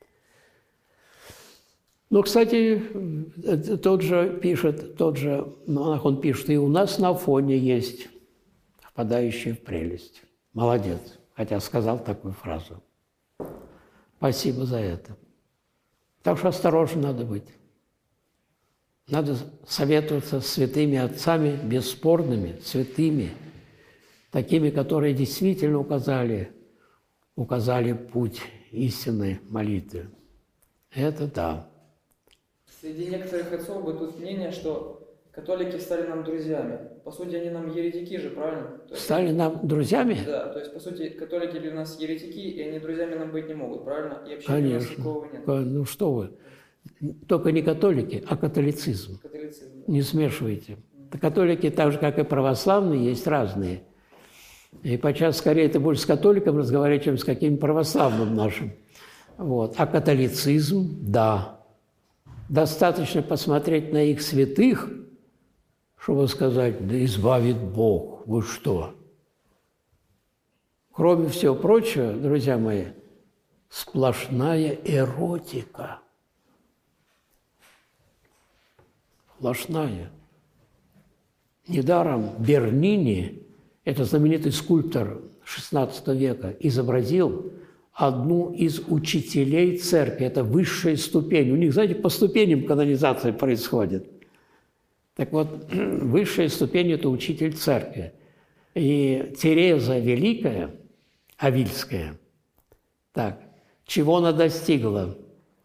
Speaker 1: Ну, кстати, тот же пишет, тот же монах, он пишет, и у нас на Афоне есть впадающие в прелесть. Молодец, хотя сказал такую фразу. Спасибо за это. Так что осторожно надо быть. Надо советоваться с святыми отцами, бесспорными, святыми, такими, которые действительно указали, указали путь истинной молитвы. Это да.
Speaker 2: Среди некоторых отцов бытует мнение, что католики стали нам друзьями. По сути, они нам еретики же, правильно? То есть,
Speaker 1: стали нам друзьями?
Speaker 2: Да, то есть, по сути, католики для нас еретики, и они друзьями нам быть не могут, правильно? И общения
Speaker 1: Конечно.
Speaker 2: у нас никакого нет.
Speaker 1: Ну что вы, только не католики, а католицизм.
Speaker 2: Католицизм, да.
Speaker 1: Не смешивайте. Католики, так же, как и православные, есть разные. И подчас скорее ты будешь с католиком разговаривать, чем с каким-нибудь православным нашим. Вот. А католицизм, да. Достаточно посмотреть на их святых, чтобы сказать, да избавит Бог, вы что? Кроме всего прочего, друзья мои, сплошная эротика. Сплошная. Недаром Бернини, это знаменитый скульптор шестнадцатого века, изобразил одну из учителей церкви. Это высшая ступень. У них, знаете, по ступеням канонизация происходит. Так вот, высшая ступень – это учитель церкви. И Тереза Великая, Авильская, так, чего она достигла?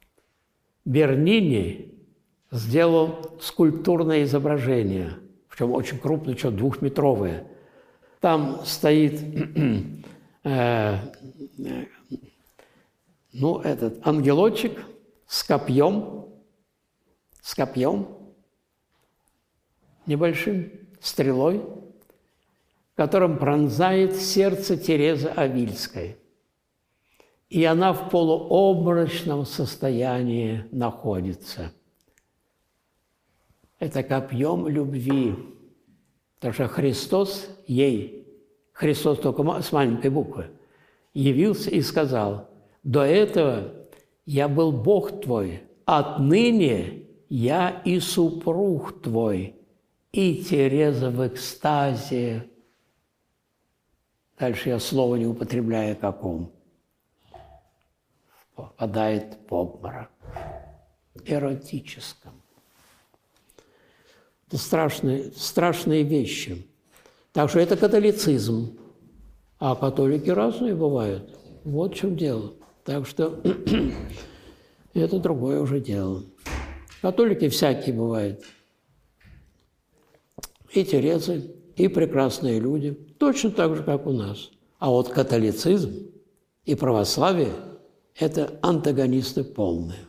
Speaker 1: Бернини сделал скульптурное изображение, причем очень крупное, что двухметровое. Там стоит э, э, ну, этот ангелочек с копьем, с копьем небольшим, стрелой, которым пронзает сердце Терезы Авильской. и она в полуобморочном состоянии находится. Это копьем любви. Потому что Христос ей, Христос только с маленькой буквы, явился и сказал: «До этого я был Бог твой, отныне я и супруг твой». И Тереза в экстазе. Дальше я слово не употребляю каком. Попадает в обморок. Эротическом. Это страшные, страшные вещи. Так что это католицизм. А католики разные бывают. Вот в чем дело. Так что это другое уже дело. Католики всякие бывают. И Терезы, и прекрасные люди. Точно так же, как у нас. А вот католицизм и православие – это антагонисты полные.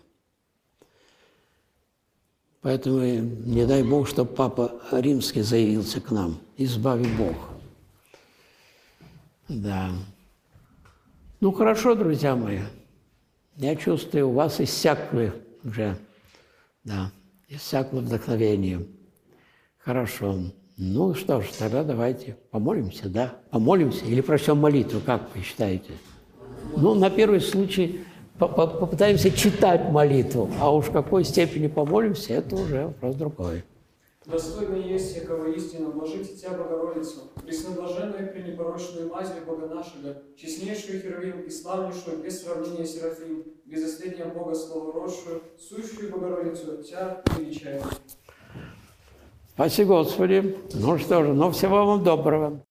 Speaker 1: Поэтому не дай Бог, чтобы Папа Римский заявился к нам. Избави Бог. Да. Ну, хорошо, друзья мои. Я чувствую, у вас иссякли уже, да, иссякло вдохновение. Хорошо. Ну что ж, тогда давайте помолимся, да? Помолимся или прочтем молитву, как вы считаете? Ну, на первый случай попытаемся читать молитву, а уж в какой степени помолимся, это уже вопрос другой.
Speaker 6: Достойно есть всякого истину, вложите Тебя, Богородицу, пресноблаженную и пренепорочную Матерь Бога нашего, честнейшую Херувим и славнейшую, без сравнения Серафим, без исследия Бога словородшую, сущую Богородицу, Тебя величаем.
Speaker 1: Спасибо, Господи. Ну что же, ну всего вам доброго.